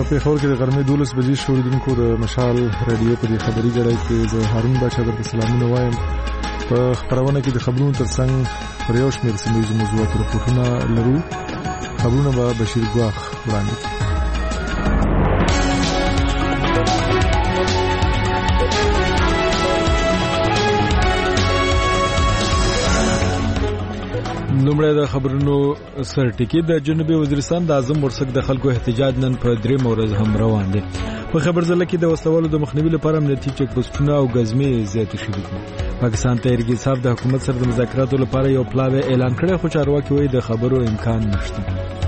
پېښور کې د غرمې 12 بجې شوړدونکو د مشال رادیو په دې خبري غړای کې زه هارون بچا درته سلامونه وایم. په خبرونه کې د خبرونو ترڅنګ پر یو شمېر سیمه موضوعات راپورټونه لرو. خبرونه به بشیر ګواخ وړاندې کړي. لومړی د خبرونو سرټکی د جنوبي وزیرستان د اعظم ورسک د خلکو احتجاج نن په 3 ورځ هم روان دي. په خبرځله کې د وسلوالو د مخنیوي لپاره امنیتي چک پوسټونه او غزمې زیات شوي دي. پاکستان تحریک انصاف د حکومت سره د مذاکراتو لپاره یو پلاوی اعلان کړی، خو چارواکي وایي د خبرو امکان نشته.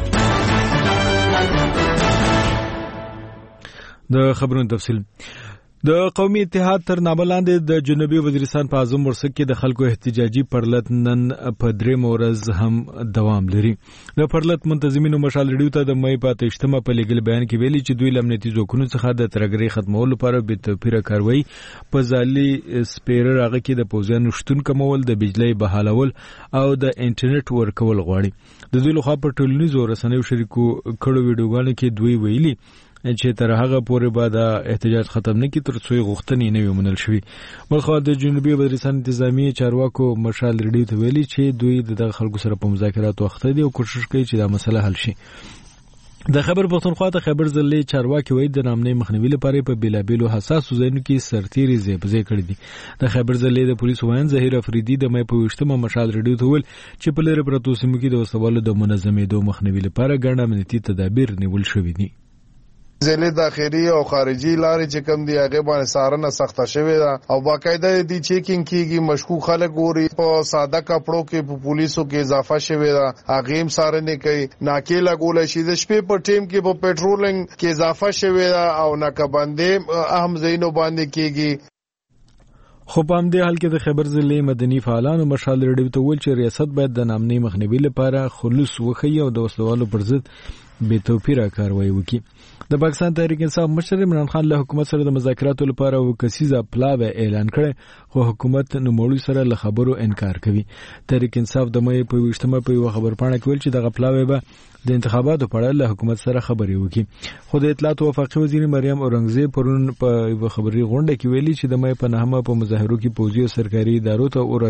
د خبرونو تفصیل د قومي اتحاد تر نامه لاندې د جنوبي وزیرستان په اعظم ورسک کې د خلکو احتجاجي پرلط نن په 3 ورځ هم دوام لري. د پرلط منتظمینو مشال ریډیو ته د مې په 28مه په لګل بیان کې ویلي چې دوی لمنیتي ځواکونو څخه د ترګري ختمولو لپاره به توپیره کاروي په ځالي سپیرر هغه کې د پوزانو شتون کمول، د بجلی بحالول او د انټرنیټ ورکول غواړي. د دوی لخوا په ټولنیزو رسنیو شریکو کړو ویډیوګانو کې دوی ویلي چې تر هغه پورې به د احتجاج ختم نه کی تر څو غوښتنې نه وي منل شوی. بلخو د جنوبي وزیرستان انتظامی چارواکو مشال ریډیو ته ویلي چې دوی د خلکو سره په مذاکراتو وخت دي او کوشش کوي چې دا مسله حل شي. د خبر پښتونخوا ته خبر زلې چارواکي وایي د نامنې مخنیوي لپاره په بیلابیلو حساسو ځایونو کې سرتیري زیبزې کړې دي. د خبر زلې د پولیسو وایي ظهیر افریدي د مې په 28مه مشال ریډیو ته ویل چې په لری پروتو سیمو کې د وسوالو د منظمېدو مخنیوي لپاره ګڼ امنیتي تدابیر نیول شوي دي. ځینې داخلي او خارجي لارې چې کوم دی هغه باندې سارنه سخته شوې ده او باقاعده دی چیکینګ کیږي. مشکوک خلک ګوري په ساده کپړو کې په پولیسو کې اضافه شوې ده، هغه هم سارنه کوي. ناکې لګول شي د شپې په ټیم کې په پټرولینګ کې اضافه شوې ده او ناکبندې اهم ځایونو باندې کیږي. خو په همدې حال کې د خبر ضلع مدني فعالانو مشال ریډیو ته ویل چې ریاست باید د نامنې مخنیوي لپاره خلوص وښیي او د وسلوالو پر ضد بې توپیره کاروایی وکړي. د پاکستان تحریک انصاف مشر عمران خان له حکومت سره د مذاکراتو لپاره یو کسیزه پلاوی اعلان کړی، خو حکومت نوموړي سره له خبرو انکار کوي. تحریک انصاف د مې په 28مه په یو خبرپاڼه کې ویل چې دغه پلاوی به د انتخاباتو په اړه له حکومت سره خبرې وکړي. خو د اطلاعات او وفاقي وزیر مریم اورنګزیب پرون په خبري غونډه کې ویلي چې د مې په 9مه په مظاهرو کې پوځي او سرکاري ادارو ته اور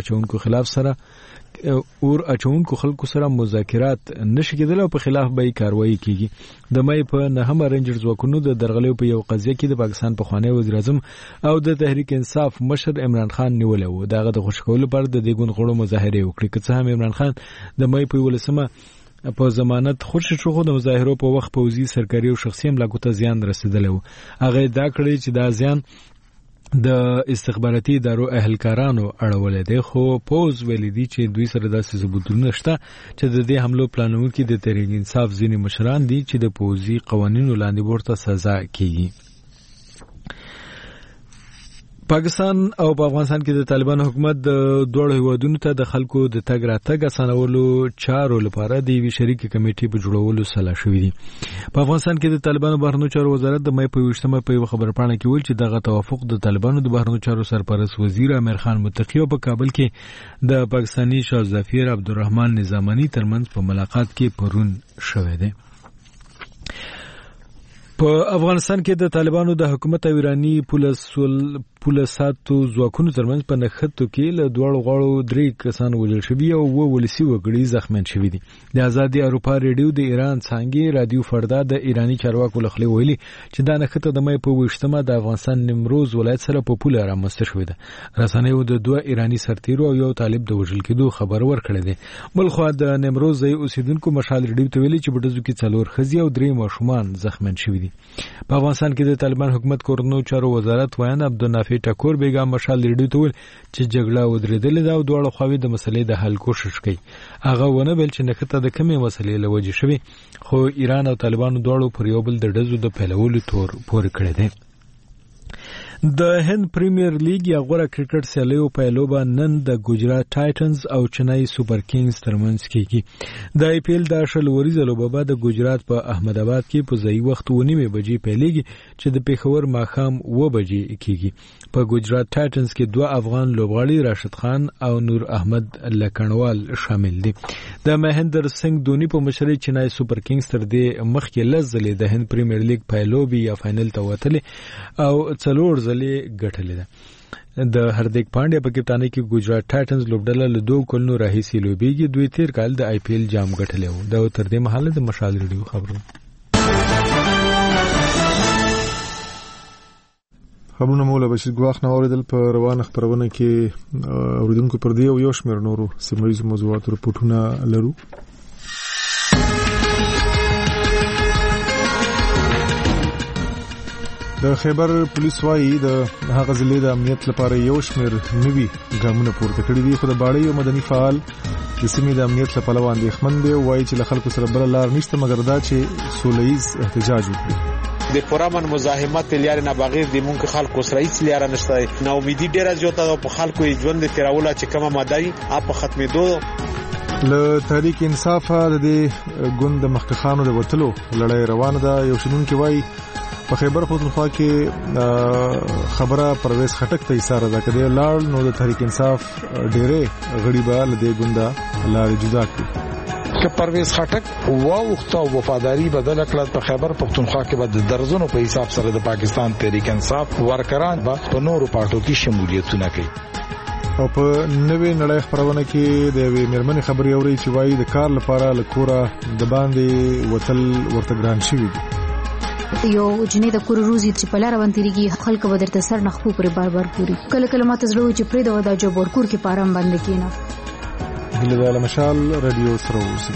اچونکو خلکو سره مذاکرات نشي کېدل او په خلاف به کاروایی کیږي. د مې په 9مه رینجر ځواکونو د درغلې په یو قضیه کې د پاکستان په خوانی وزیر اعظم او د تحریک انصاف مشر عمران خان نیولې و. دغه د خوشکولو پر د دیګون غړو مظاهره وکړي. که څه هم عمران خان د مې په 18مه په ضمانت خوشی شو، خو د مظاهرو په وخت پوځي سرکاري او شخصي املاکو ته زیان رسیدلی و. هغه دا کړی چې دا زیان د استخباراتي ادارو اهلکارانو اړولې دي، خو پوز ویلي دي چې دوی سره داسې ثبوتونه شته چې د دې حملو پلانونکي د تحریک انصاف ځینې مشران دي چې د پوځي قوانینو لاندې ورته سزا کیږي. پاکستان او په افغانستان کې د طالبانو حکومت د دوه هیوادونو ته د خلکو د تګ راتګ اسانولو چارو لپاره د یوې شریکه کمیټې په جوړولو سلا شوې دي. په افغانستان کې د طالبانو بهرنیو چارو وزارت د مې په 28مه په یو خبرپاڼه کې ویل چې دغه توافق د طالبانو د بهرنیو چارو سرپرست وزیر امیر خان متقی او په کابل کې د پاکستاني شاه ظفیر عبدالرحمن نظامانی ترمنځ په ملاقات کې پرون شوی دی. په افغانستان کې د طالبانو د حکومت او ایرانی پولیساتو ځواکونو ترمنځ په نښتو کې له دوړو غاړو 3 کسان وژل شوي او 2 ولسی وګړي زخمیان شوي دي. د آزادي اروپا ریډیو د ایران څنګه رادیو فردا د ایرانی چارواکو لخوا ویلي چې دا نښته د مې په 28مه د افغانستان نیمروز ولایت سره په پوله رامنځته شوې ده. رسنیو د 2 ایرانی سرتیرو او یو طالب د وژل کېدو خبر ورکړی دی. بلخو د نیمروز ځای اوسیدونکو مشال ریډیو ته ویلي چې بډزو کې 4 ښځې او 3 ماشومان زخمیان شوي دي. په افغانستان کې د طالبان حکومت کورنو چارو وزارت وایي عبدالنافع ټکور بیگم مشال ریډیو ته ویل چې جګړه ودرېدلې ده او دواړه خواوې د مسلې د حل کوشش کوي. هغه ونه بل چې نښته د کومې مسلې له وجې شوی، خو ایران او طالبانو دواړو پر یو بل د ډزو د پیلولو تور پورې کړی دی. د هند پریمیر لیګ یا غوړه کرکټ سیالیو په لوبه نن د ګجرات ټایټنز او چنای سوپر کینګز ترمنځ کیږي. د آی پی ایل د شلوريزه لوبه به د ګجرات په احمد آباد کې په ځای وخت 9:30 بجې پیلېږي چې د پیښور ماښام 9 بجې کیږي. په ګجرات ټایټنز کې 2 افغان لوبغاړي راشد خان او نور احمد لکنوال شامل دي. د مهندر سنگ دونی په مشرۍ چنای سوپر کینګز تر دې مخکې لزلې د هند پریمیر لیګ په لوبي یا فائنل ته وتلې او څلور ځلې ګټلې ده. د هردیک پانډیا په کپتانۍ کې ګجرات ټایټنز لوبډله له 2 کلونو راهیسې لوبېږي. دوی تیر کال د آی پی ایل جام ګټلی و. دا تر دې مهاله د مشال ریډیو خبرونه مولا بشیر ګواخ نو اوریدل په روانه خبرونه کې اوریدونکو پر دی او یو شمېر نورو سیمایي موضوعاتو رپورټونه لرو. د خیبر پولیس وايي د هغه ضلع د امنیت لپاره یو شمېر نوي ګامونه پورته کړي دي. خو د باړې یو مدني فعال د سیمې د امنیت لپاره اندېښمن دی. وایي چې له خلکو سره بل لار نشته مګر دا چې سولهییز احتجاج وکړي. د پرامن مزاحمت لري نه بغیر د مونږ خلکو سره هیڅ لار نشته. نو امیدي ډیره زیاته په خلکو ژوند تیراوله چې کومه مادي اپ ختمېدو. له تحریک انصاف د دې ګوند د مخکخانو د وټلو لړۍ روانه ده. یو شنونکي وایي په خیبر پختونخوا کې خبره پرویز خټک ته اشاره ده کړې لاړ نو د تحریک انصاف ډېرې غړي به له دې ګوندا لارې جدا کړي. که پرویز خټک وخت او وفاداری بدل کړه په خیبر پختونخوا کې به د درزونو په حساب سره د پاکستان تحریک انصاف ورکران به په نورو پارټو کې شمولیتونه کوي. او په نوې نړۍ خبرونه کې د یوې مېرمنې خبرې اوري چې وایي د کار لپاره له کوره د باندې وتل ورته ګران شوي دي. یو جنې د کور روزي چې په لار باندې خلک به درته سر نخپو پر بار پوری کله کله ماته زړه چې پرې دا د جبر کور کې پارام باندې کېنه. بلال مشال رادیو سره اوسئ.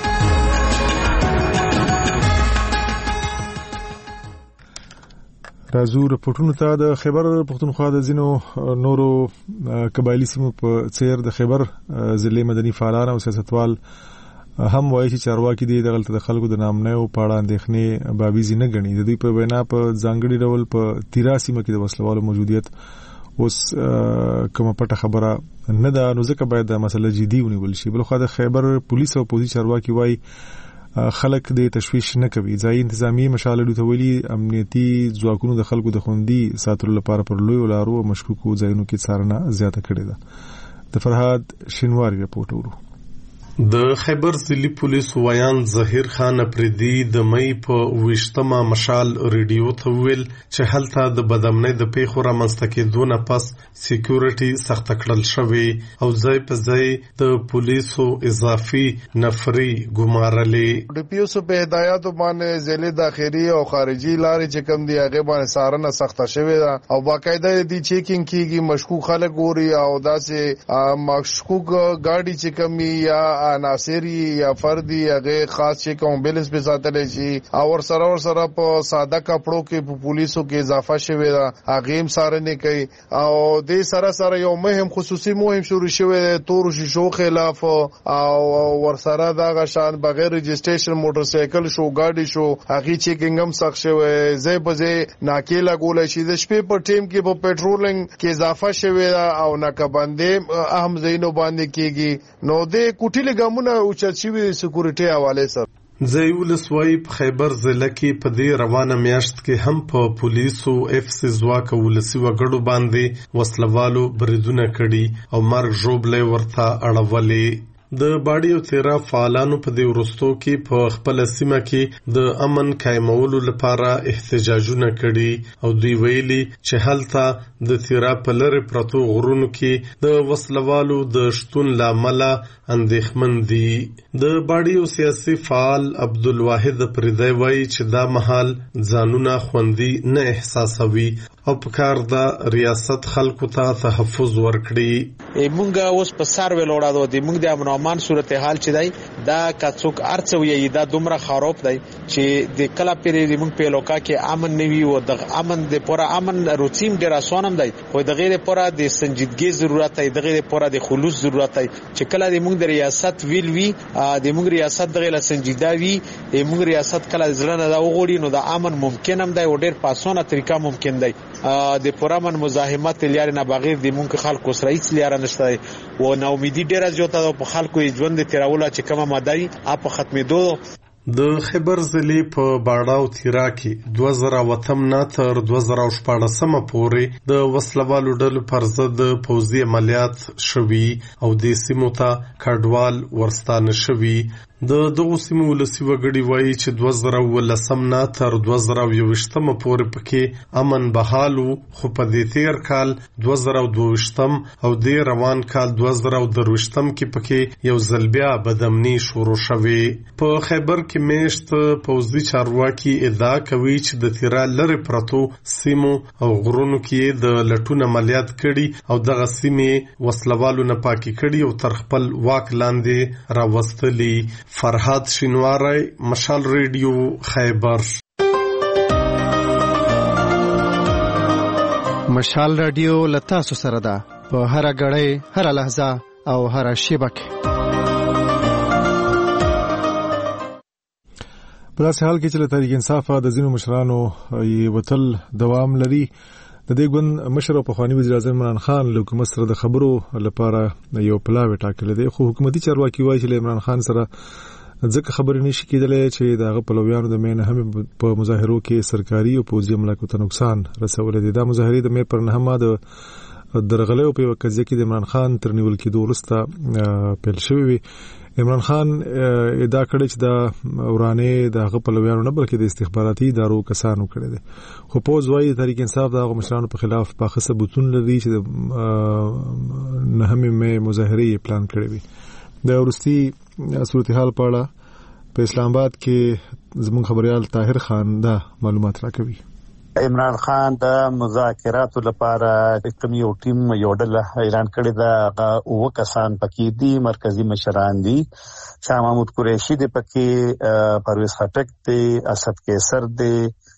راځو رپورټونو ته. د خیبر پختونخوا د ځینو نورو قبایلی سیمو په څیر د خیبر ضلع مدني فعالان او سیاستوال هم وایي چې چارواکي دي دغلته د خلکو د نامنیو په اړه اندېښنې بابیزي نه ګڼي. د دوی په وینا په ځانګړي ډول په تیرا سیمه کې د وسلوالو موجودیت اوس کومه پټه خبره نه ده نو ځکه باید دا مسله جدي ونیول شي. بل خو د خیبر پولیس او پولیس چارواکي وایي خلک د تشویش نه کوي. ځای انتظامی مشالې ته ویلي امنیتي ځواکونو د خلکو د خوندي ساتلو لپاره پر لوی لارو او مشکوکو ځایونو کې څارنه زیاته کړې ده. د فرهاد شینواری رپورټ ورو. د خیبر ضلعي پولیس ویان ظهیر خان افریدي د مې په 28مه مشال ریډیو ته ویل چې هلته د بدامنۍ د پیښو رامنځته کېدو نه پس سکیورټي سخته کړل شوې او ځای په ځای د پولیسو اضافي نفري ګمارلې. ډي پی او په هدایت باندې ضلع داخلي او خارجي لارې چې کوم دی هغه باندې څارنه سخته شوې ده او باقاعده دي چیکینګ کیږي. مشکوک خلک ګوري او داسې مشکوک گاډي چې کومي یا عناصری یا فردی هغه خاص چې کوم بیلنس په ساتل شي او سره په ساده کپړو کې په پولیسو کې اضافه شوی دا هغه هم سارنه کوي او د سره یو مهم خصوصي مهم شروع شوی تور شیشو خلاف او ورسره دا غشان بغیر رجسټریشن موټر سایکل شو گاډي شو هغه چیکینګ هم سخت شوی. زې بځه ناکیلا ګول شي د شپې په ټیم کې په پټرولینګ کې اضافه شوی او ناکبندې اهم زینو باندې کېږي. نو د کوټیل ګامونه او چچوي سکیورټي حواله سره زیولس وای په خیبر ضلع کې په دې روانه میاشت کې هم په پولیسو اف سي ځواک ولسی وګړو باندې وسلوالو بریدونه کړي او مرګ ژوبلې ورته اړولې. د باډي او تیرا فعالانو په دې ورستو کې په خپل سیمه کې د امن قائمولو لپاره احتجاجونه کړي او دوی ویلي چې هلته د تیرا په لری پرتو غرونو کې د وسلوالو د شتون لامل اندېښمن دي. د باډي او سیاسي فعال عبدالواحد پردی وایي چې دا مهال ځانونه خوندي نه احساسوي او په کار د ریاست خلکو ته تحفظ ورکړي. مونږ اوس په سر ولاړو د مونږ د امن امان صورتحال چې دی دا کڅوک ارڅوي دا دومره خراب دی چې د کلا پیری مونږ په لوکا کې امن نیوي او د امن د پوره امن روتیم ډیر اسانم دی خو د غیر پوره د سنجیدګي ضرورت دی د غیر پوره د خلوص ضرورت دی چې کله د مونږ د ریاست ویل وی د مونږ ریاست د غیر سنجیده وی د مونږ ریاست کله ځلنه دا وغوړي نو د امن ممکن هم دی او ډیر په اسانه طریقه ممکن دی د پوره من مزاحمت لري نه بغیر د مونږ خلکو سره هیڅ لري نشته او نو امیدي ډیر زیاته په خلکو ژوند تیرول چې کومه ماده اپ ختمېدو د خیبر ضلع په باړاو تیرا کې 2008 نه تر 2014 پورې د وسلوالو ډلو پر ضد پوځي عملیات شوي او د سیمو ته کډوال ورستانه شوي د دغه سیمو ولسی وګړي وایي چې 2019 نه تر 2021 پورې پکې امن بحالو خو په دې تیر کال 2022 او د روان کال 2023 کې پکې یو ځل بیا بدامني شروع شوه په خیبر کې میشت پوځي چارواکي ادعا کوي چې د تیرا لری پرتو سیمو او غرونو کې د لټون عملیات کړي او دغه سیمې وسلوالو نه پاکي کړي او تر خپل واک لاندې راوستلي فرهاد شینواری مشال ریډیو خیبر مشال رادیو لتا سره ده په هر غړې هر لحظه او هر شیبه کې په داسې حال کې چې له تحریک انصاف د ځینو مشرانو یې وتل دوام لري د دې ګوند مشر او پخوانی وزیر اعظم عمران خان له حکومت سره د خبرو لپاره یو پلاوی ټاکلی دی خو حکومتي چارواکي وایي چې عمران خان سره ځکه خبرې نشي کېدلې چې دغه پلویانو د مین هم په مظاهرو کې سرکاري او پوځي عملیاتو ته نقصان رسولې دي دا مظاهرې د مې پر نهمه د درغلې په وکړه کې د عمران خان تر نیول کېدو وروسته پیل شوې وي عمران خان ادعا کړې چې دا ورانه دغه پلویانو نه بلکې د استخباراتي ادارو کسانو کړې ده خو پوز وايي تحریک انصاف دغه مشرانو په خلاف په ثبوتون لري چې نه هم مې مظاهره پلان کړې وي د ورستي صورتحال په اړه په اسلام آباد کې زموږ خبريال طاهر خان دا معلومات راکوي عمران خان د مذاکراتو لپاره کوم یو ټیم یو ډله اعلان کړی دا او کسان پکې دي مرکزی مشران دي شاه محمود قریشي دی پکې پرویز خټک دی اسد کیسر دی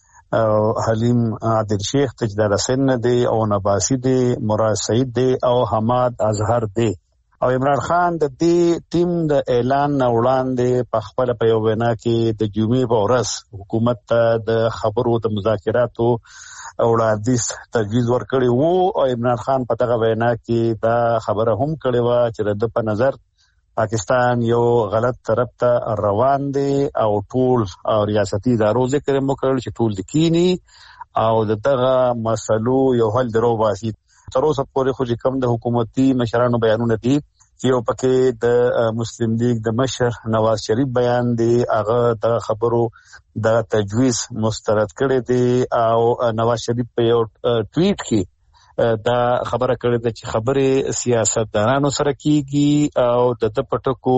حلیم عادل شیخ تجدار حسین دی او نباسی دی مراد سعید دی او حماد اظهر دی او عمران خان د دې ټیم د اعلان وړاندې په خپل په یو وینا کې د جمعې په ورځ حکومت ته د خبرو د مذاکراتو وړاندیز تجویز ورکړی وو او عمران خان په دغه وینا کې دا خبره هم کړې و چې د په نظر پاکستان یو غلط طرف ته روان دی او ټول او ریاستي ادارو ذکر مو کړل چې ټول دکینی او دغه مسلو یو حل درو باسي تر اوسه پورې خو کوم د حکومتي مشرانو بیانونه دي یو پکې د مسلم لیگ د مشر نواز شریف بیان دی هغه د خبرو د تجویز مسترد کړي دي او نواز شریف په یو ټویټ کې دا خبره کړې ده چې خبره سیاستدانانو سره کیږي او د پټکو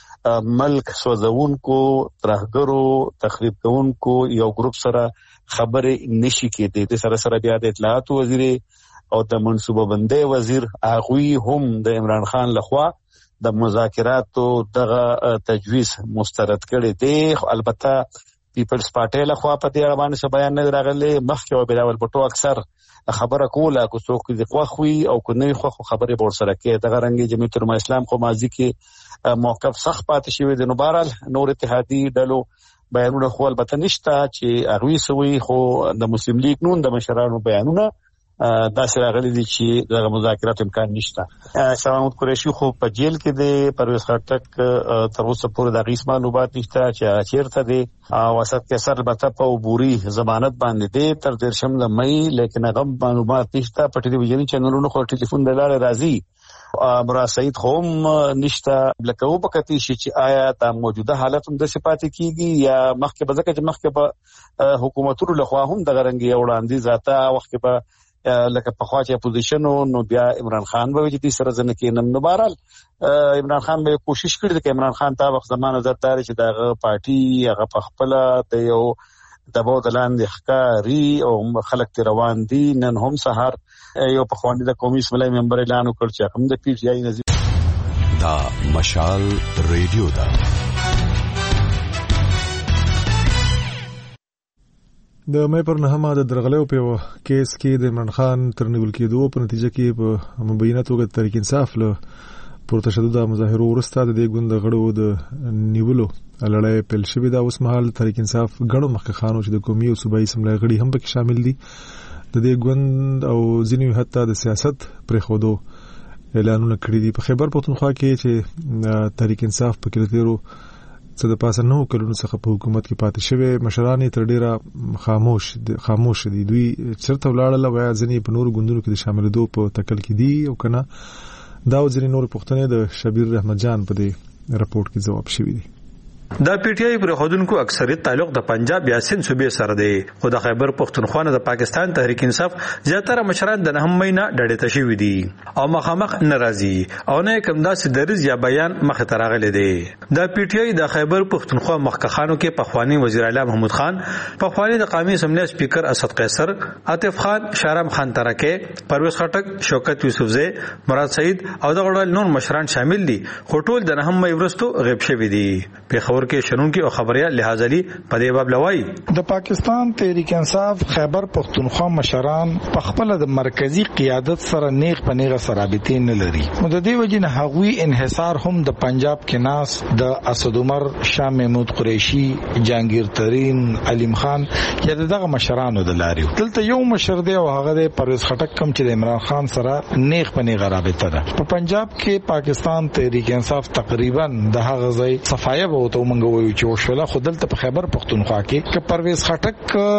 ملک سوځونکو ترهګرو تخریب کوونکو یو ګروپ سره خبره نشي کېدې د سره بیا د اطلاعات وزیر او د منصوبه بندي وزیر اغوی هم د عمران خان لخوا د مذاکراتو دغه تجویز مسترد کړي دي البته پیپلز پارټي لخوا په دې اړه باندې بیان نه راغلي مخکې او بلاول پټو اکثر خبره کوله کو څوک د خوخوي او کو نه خو خبره بور سره کې دغه رنګي جمعیت علماء اسلام خو ماضي کې موقف سخت پاتې شوی د نوبارل نور اتحادی ډلو بیانونه خو البته نشته چې اغوی سوي خو د مسلم لیگ نون د مشرانو بیانونه دا سره غلي دي چې د مذاکرات امکان نشته شاه محمود قریشي خو په جیل کې دی پرویز خټک تر اوسه پورې د غیس معلومات نشته چې چیرته دی او اسد کیسر البته په عبوري ضمانت باندې دی تر 13 د مې لیکن هغه معلومات نشته په ټلویزیونی چینلونو خو ټلیفون د لارې راځي مراد سعید خوم نشته لکه و پکتی شي چې آیا د موجوده حالت هم د صفات کیږي یا مخکې به ځکه چې مخکې به حکومتونو لخوا هم د غرنګي وړاندې ذاته وخت به لکه په خوا چې اپوزیشن نو بیا عمران خان به چې دې سره ځنه کې نن نوبارل عمران خان به کوشش کړی چې عمران خان ته وخت زمانه زړه چې دغه پارټي هغه په خپل ته یو دباو د لاندې ښکاری او خلک تی روان دي نن هم سهار یو پخوانی د قومي اسمبلی ممبر اعلان وکړ چې هم د پی ټی آی نظیر دا مشال ریډیو دا د مې پر نهمه د درغلیو په کیس کې د عمران خان تر نیول کېدو په نتیجه کې په مبینه توګه تحریک انصاف له پر تشدد مظاهرو ورسته د دې ګوند غړو د نیولو لړۍ پیل شوې ده. اوس مهال تحریک انصاف غړو مخکخانو چې د قومي او صوبایي اسمبلی غړي هم پکې شامل دي د دې ګوند او ځینې حتی د سیاست پرې خودو اعلانونه کړی دي. په خیبر پختونخوا کې چې تحریک انصاف په کې تیرو څه د پاسه نو کلونو څخه په حکومت کې پاتې شوی مشران تر ډیره خاموش دي. دوی چرته ولاړل او ځینې په نورو ګوندونو کې شامل دي په تکل کې دي او کنه دا ځینې نور پښتنې د شبیر رحمت جان په دې رپورت کې جواب شوی دي. دا پی ټی آی پر خودونکو اکثریت تعلق د پنجاب یا سند صوبې سره دی خو د خیبر پختونخوا د پاکستان تحریک انصاف زیاتره مشران د نهم مهینه ډډه تشوي دي او مخامخ ناراضي او نه کوم داسې درز یا بیان مخه تراغلي دي. دا پی ټی آی د خیبر پختونخوا مخکخانو کې پخوانی وزیر اعلی محمود خان، پخوانی د قومي اسمبلی سپیکر اسد قیصر، عاطف خان، شارم خان ترکه، پرویز خټک، شوکت یوسفزئی، مراد سعید او د غړل نور مشران شامل دي خو ټول د نهم مې ورستو غیب شوي دي. په خبر کې شنونکو او خبريال لحاظ علي په دې باب لوي د پاکستان تحریک انصاف خیبر پختونخوا مشران په خپل د مرکزی قیادت سره نیغ په نیغه رابطې نه لري. نو د دې وجې نه هغوی انحصار هم د پنجاب کې ناس د اسد عمر، شاه محمود قریشي، جهانگیر ترین، علیم خان یا دغه مشرانو د لاري. دلته یو مشر دی او هغه د پرویز خټک کم چې د عمران خان سره نیغ په نیغه رابطه ده. په پنجاب کې پاکستان تحریک انصاف تقریبا د هغه ځای صفایه وته وایي چې وشوله خو دلته په خیبر پختونخوا کې ک پرویز خټک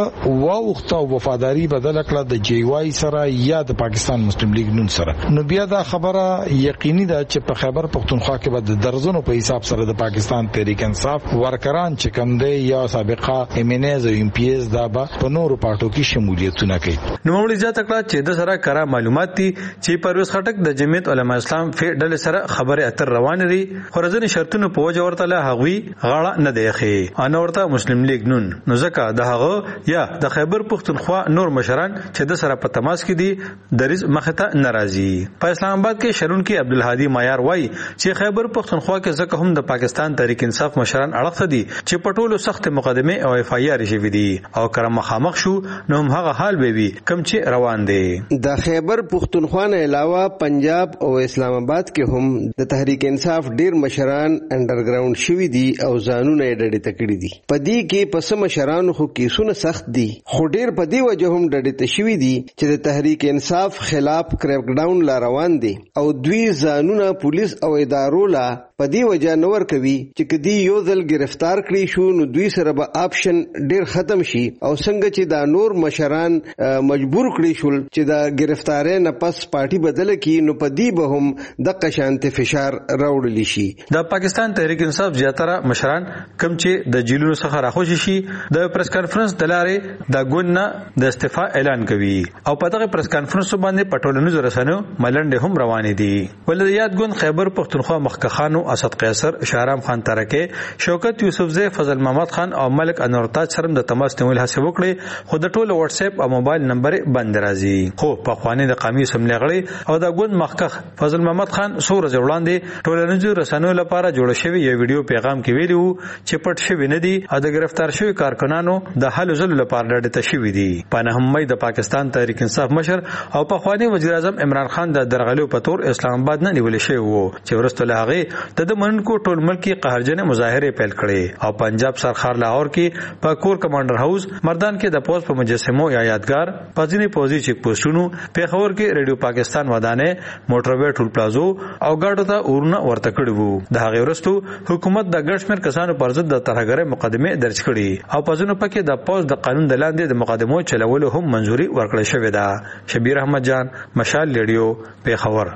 واوخته وفاداری بدل کړه د جی واي سره یا د پاکستان مسلم لیگ نون سره. نو بیا دا خبره یقیني ده چې په خیبر پختونخوا کې به د درزونو په حساب سره د پاکستان تحریک انصاف ورکران چې کوم دی یا سابقه امینز او ام پی ایس دا به په نورو پارټو کې شمولیتونه کوي. نو موږ ځکه کړه چې د سره کرا معلومات دي چې پرویز خټک د جمعیت علما اسلام فیډل سره خبره اتر روان دي خو ځینې شرطونه په وجه ورته له هغوی غاړه نه دی خي ان ورته مسلم لیگ نون نو ځکه د هغه یا د خیبر پختونخوا نور مشران چې د سره په تماس کې دي دریز مخته ناراضي. په اسلام آباد کې شرونکي عبدالهادي مایار وای چې خیبر پختونخوا کې ځکه هم د پاکستان تحریک انصاف مشران اړخ دي چې پټولو سخت مقدمه او اف آی آر شوی دي او کرم مخامخ شو نو هم هغه حال به وي کم چې روان دي. د خیبر پختونخوا نه علاوه پنجاب او اسلام آباد کې هم د تحریک انصاف ډیر مشران انډرګراوند شوی دي او ځانونه ډډې تکړی دي. پدې کې پس مشران خو کیسونه سخت دي خو ډیر پدې وجه هم ډډې تشوي دي چې د تحریک انصاف خلاف کریک ډاون لا روان دي او دوی ځانونه پولیس او ادارو لا پدې وجه نور کوي چې کدی یو ځل گرفتار کړي شو نو دوی سره به آپشن ډیر ختم شي او څنګه چې دا نور مشران مجبور کړي شول چې دا گرفتارې نه پس پارټي بدل کړي نو پدې به هم د قشانت فشار راوړل شي. د پاکستان تحریک انصاف زیاتره مشران کم چې د جیلونو څخه راخوش شي د پریس کانفرنس د لارې د ګوند د استعفا اعلان کوي او په دغه پریس کانفرنس باندې پټولنیز رسنیو ملنډې هم روانې دي. ولې یاد ګوند خیبر پختونخوا مخکخانو اسد قیصر، شارم خان ترکه، شوکت یوسفزئی، فضل محمد خان او ملک انور تاج سره د تماس نیول هڅه وکړي خو د ټولو واتس اپ او موبایل نمبر بند راځي. خو په خوانې د قومي اسمبلی غړي او د ګوند مخکخ فضل محمد خان سور ځوړاندې ټولنیز رسنیو لپاره جوړ شوی یو ویډیو پیغام کې ویلو چې پټ شوی نه دي او د گرفتار شوی کارکنانو د حل زل لپاره ډډه تشوي دي. په نهمه د پاکستان تحریک انصاف مشر او په خواني وزیر اعظم عمران خان د درغلو په تور اسلام آباد نه نیول شوی وو چې ورسته له هغه د مننکو ټول ملکی قهرجن مظاهره پیل کړي او پنجاب سرخار لاهور کې په کور کمانډر هاوس، مردان کې د پوز په مجسمو یا یادګار، پځینی پوزي چیک پوسټونو، پیښور کې ریډیو پاکستان ودانې، موټروي ټول پلازو او ګاډو ته ورونه ورته کړي وو. د هغه ورستو حکومت د ګډشمیر کسانو پر ضد د ترهګرۍ مقدمه درج کړي او پځونو پکې د پوز د قانون د لاندې د مقدمو چلولو هم منځوري ورکړل شوې ده. شبیر احمد جان، مشال ریډیو، پیښور.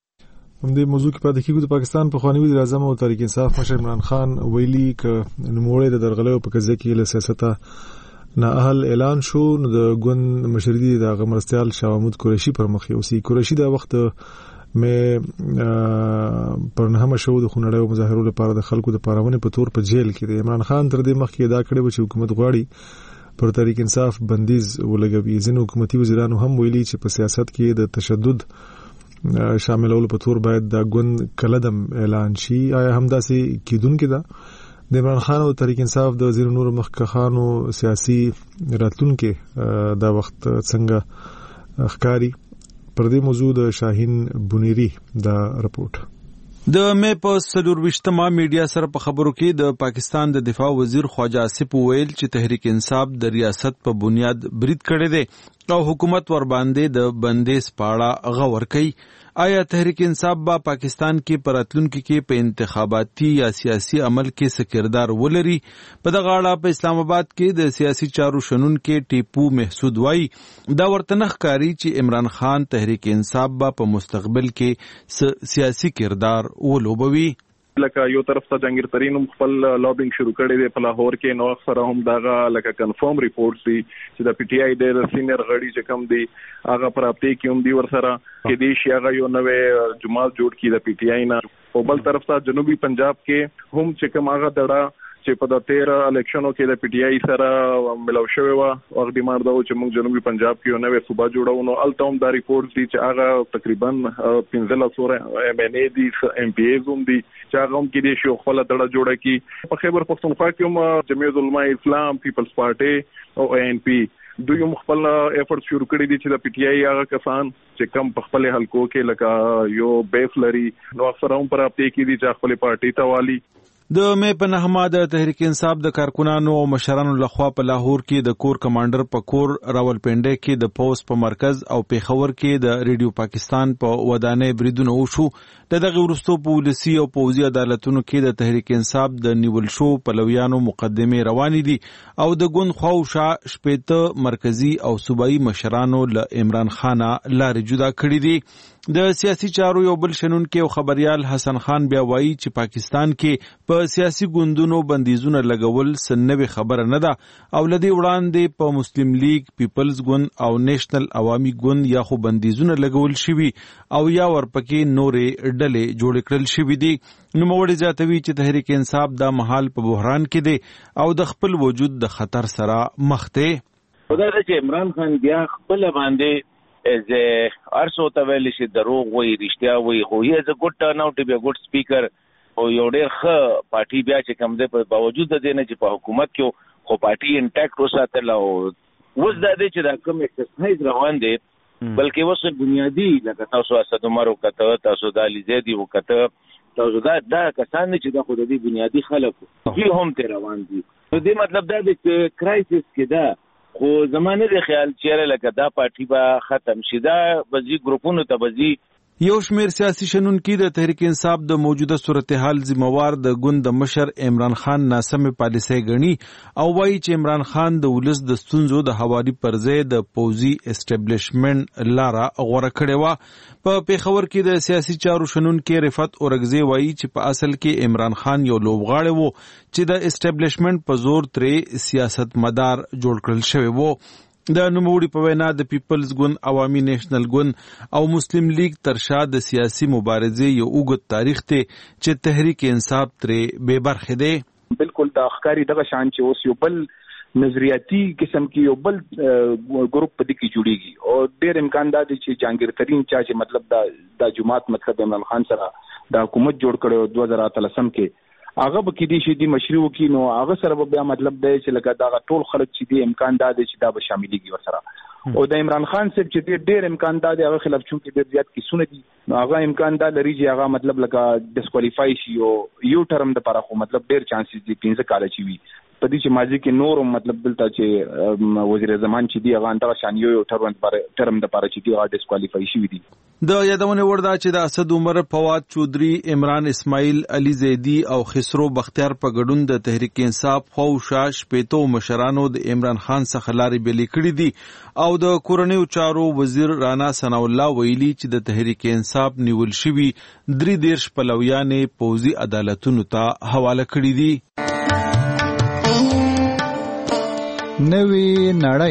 هم دې موضوع کې پاتې کېږو. د پاکستان پخوانی وزیر اعظم او تحریک انصاف مشر عمران خان ویلي ک نوموړی د درغلیو په قضیه کې له سیاسته نه اهل اعلان شو نو د ګوند مشري د غمرستيال شاه محمود قریشي پر مخ یوسي. قریشي دا وخت مې پر نهمه شو د خونړیو مظاهرو لپاره د خلکو د پارونې په تور په جیل کې دی. عمران خان تر دې مخکې دا کړی و چې حکومت غواړي پر تحریک انصاف بندیز ولګوي. ځینې حکومتي وزیرانو هم ویلي چې په سیاست کې د تشدد شاملولو په تور باید دا ګوند کلدم اعلان شي. آیا همداسې کیدونکې ده؟ د عمران خان او تحریک انصاف د ځینو نورو مخکښانو سیاسي راتلونکي دا وخت څنګه ښکاري؟ پر دې موضوع د شاهین بنيري دا رپورټ. د مې په 24مه میډیا سره په خبرو کې د پاکستان د دفاع وزیر خواجه آصف ویل چې تحریک انصاف د ریاست په بنیاد برید کړی دی او حکومت ور باندې د بندیز پاړه غور کوي. آیا تحریک انصاف با پاکستان کې پراتلونکو کې په انتخاباتي یا سیاسي عمل کې سکردار ولري؟ په دغه اړه په اسلام آباد کې د سیاسي چارو شنن کې ټیپو محسود وایي دا ورته نخکاری چې عمران خان تحریک انصاف با په مستقبل کې سیاسي کردار ولوبوي. لکه یو طرف ته جنگیر ترین خپل لابینګ شروع کړی دی په لاهور کې، نو سره هم داغه لکه کنفرم ریپورټ دی چې د پی ټی آی د سینیئر غړي چې کم دی هغه پر اپټی کې هم دی ور سره کې دی شي هغه یو نوې جماعت جوړ کی د پی ټی آی نه. په بل طرف ته جنوبي پنجاب کې هم چې کوم هغه دړه چې په د 13 الیکشنو کې د پی ټی آی سره ملو شوی و او ډیمانډ دا و چې موږ جنوبي پنجاب کې یو نوې صوبه جوړو. نو التهم دا ریپورټ دی چې هغه تقریبا 1500 ایم ان ای دي ایم پی ایز هم دي چې هغه هم کې دي شو خپل دړه جوړه کی. په خیبر پختونخوا کې هم جمعیت علماء اسلام، پیپلز پارټي او ان پی دوی هم خپل ایفورټ شروع کړی دي چې د پی ټی آی هغه کسان چې کم په خپل حلقو کې لکه یو بیف لري نو اکثر هم پر اپټی کې دي چې خپل پارټي ته والی. د مې په نهمه د تحریک انصاف د کارکونانو او مشرانو لخوا په لاهور کې د کور کمانډر په کور، راولپنډي کې د پوس په مرکز او پیښور کې د ریډیو پاکستان په ودانې بریدونه وشو. دغه ورستو په ولسی او پوزي عدالتونو کې د تحریک انصاف د نیول شو پلویانو مقدمه روانې دي او د ګوند خواوشا شپېته مرکزی او صوبایي مشرانو له عمران خان لارې جدا کړې دي. د سیاسي چارو یو بل شنونکي او خبريال حسن خان بیا وایي چې پاکستان کې په سیاسي ګوندونو بندیزونه لګول سنوي خبره نه ده او لدی وړاندې په مسلم لیگ، پیپلز ګوند او نېشنل عوامي ګوند یا خو بندیزونه لګول شوي او یا ورپکې نورې ډلې جوړ کړل شوي دي. نوموړي زیاتوي چې تحریک انصاف دا محال په بحران کې دی او د خپل وجود د خطر سره مخ دی. خدای دې چې عمران خان بیا خپل باندې از ارسو ته ویل شي دروغ وایي، رښتیا وایي، خو یې از ګډ ټرن اوټ بیا ګډ سپیکر او یو ډېر ښه پارټي بیا چې کم دی په باوجود د دې نه چې په حکومت کې خو پارټي انټیکټ وساتل او اوس دا دی چې دا کوم ایکسرسایز روان دی بلکې اوس بنیادی لکه تاسو اسد عمر وکړه، تاسو د علي زیدي وکړه، تاسو دا کسان چې دا خو د دې بنیادی خلکو هی هم ته روان دي. نو دې مطلب دا دی چې کرایسس کې دا خو زمانه د خیال چیرې لکه دا پارټي به ختم شي، دا بزی ګروپونو ته بزی. یو شمیر سیاسي شنونکي د تحریک انصاف د موجوده صورتحال ذمہوار د ګوند مشر عمران خان ناسمه پالیسي غني او وایي چې عمران خان د ولس د ستونزو د حوالي پر ځای د پوزي اسټابلیشمنت لاره غوړه کړې و. په پیښور کې د سیاسي چارو شنونکي رفعت اورګزی وایي چې په اصل کې عمران خان یو لوبغاړی وو چې د اسټابلیشمنت په زور ترې سیاست مدار جوړ کړل شوی وو. د نوموړي په وینا د پیپلز ګوند، عوامي نېشنل ګوند او مسلم لیگ تر شا د سیاسي مبارزې یو اوږد تاریخ دی چې تحریک انصاف ترې بې برخې دی. بالکل د ښکاری دغه شان چې اوس یو بل نظریاتي قسم کې یو بل ګروپ په دې کې جوړیږي او ډېر امکان دا دی چې جهانگیر ترین چا چې مطلب د جماعت مطلب عمران خان سره د حکومت جوړ کړو 2013 کې هغه به کې دي چې د مشروع کې نو هغه سره بیا مطلب دی چې لکه دا ټول خلک چې دی امکان دا دی چې دا به شاملېږي ورسره او د عمران خان صاحب چې ډېر امکان دا دی هغه خلاف چون کې ډېر زیات کیسونه دي نو هغه امکان دا لري چې هغه مطلب لکه ډیسکوالیفای شي او یو ټرم د لپاره خو مطلب ډېر چانسز دي 15 کال چې وي په دې چې ماضي کې نور مطلب دلته چې وزیر زمان چې دی هغه انده شان یو ټرم د لپاره چې دی هغه ډیسکوالیفای شي دي. د یادونه وردا چې د اسد عمر، فواد چودري، عمران اسماعیل، علي زیدي او خسرو بختیار په ګډون د تحریک انصاف خواوشا شپېتو مشرانو د عمران خان څخه لارې بېلې کړې دي او د کورنیو چارو وزیر رانا ثنا الله ویلي چې د تحریک انصاف نیول شوي 33 پلویانې پوزي عدالتونو ته حواله کړې دي. نوی نړۍ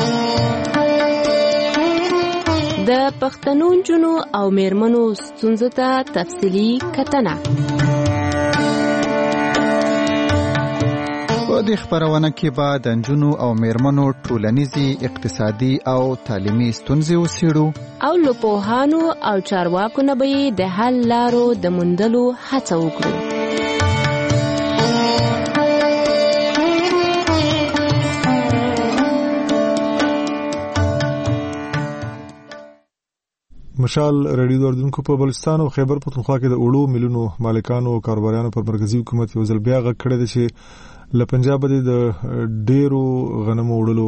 د پښتنو جنو او میرمنو ستونزو ته تفصیلی کتنه. په په دې خبرونه کې به د نجونو او میرمنو ټولنیزي، اقتصادي او تعلیمي ستونزې وڅېړو او له پوهانو او چارواکو نه به د حل لارو د موندلو هڅه وکړو. مشال رادیو اوریدونکو، په بلوچستان او خیبر پختونخوا کې د وړو ملونو مالکانو او کاروبارانو پر مرکزی حکومت یو ځل بیا غږ کړی دی چې له پنجاب د ډیرو غنمو وړلو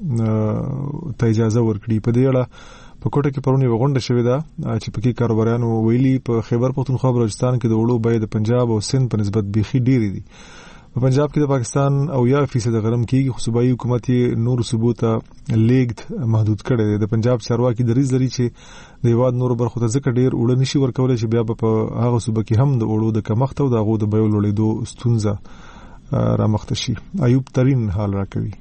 ته اجازه ورکړي. په دې اړه په کوټه کې پرونی وغونډه شوې ده چې پکې کاروبارانو ویلي په خیبر پختونخوا بلوچستان کې د وړو بیه د پنجاب او سند په نسبت بیخي ډیرې دي. په پنجاب کې د پاکستان او 0% غنم کېږي، خو صوبایي حکومت یې نور صوبو ته لیږد محدود کړی دی. د پنجاب چارواکي دریځ لري چې د هیواد نورو برخو ته ځکه ډیر وړه نشي ورکولی چې بیا به په هغه صوبه کې هم د وړو د کمښت او د هغو د بیو لوړېدو ستونزه رامخته شي. ایوب ترین حال راکوي.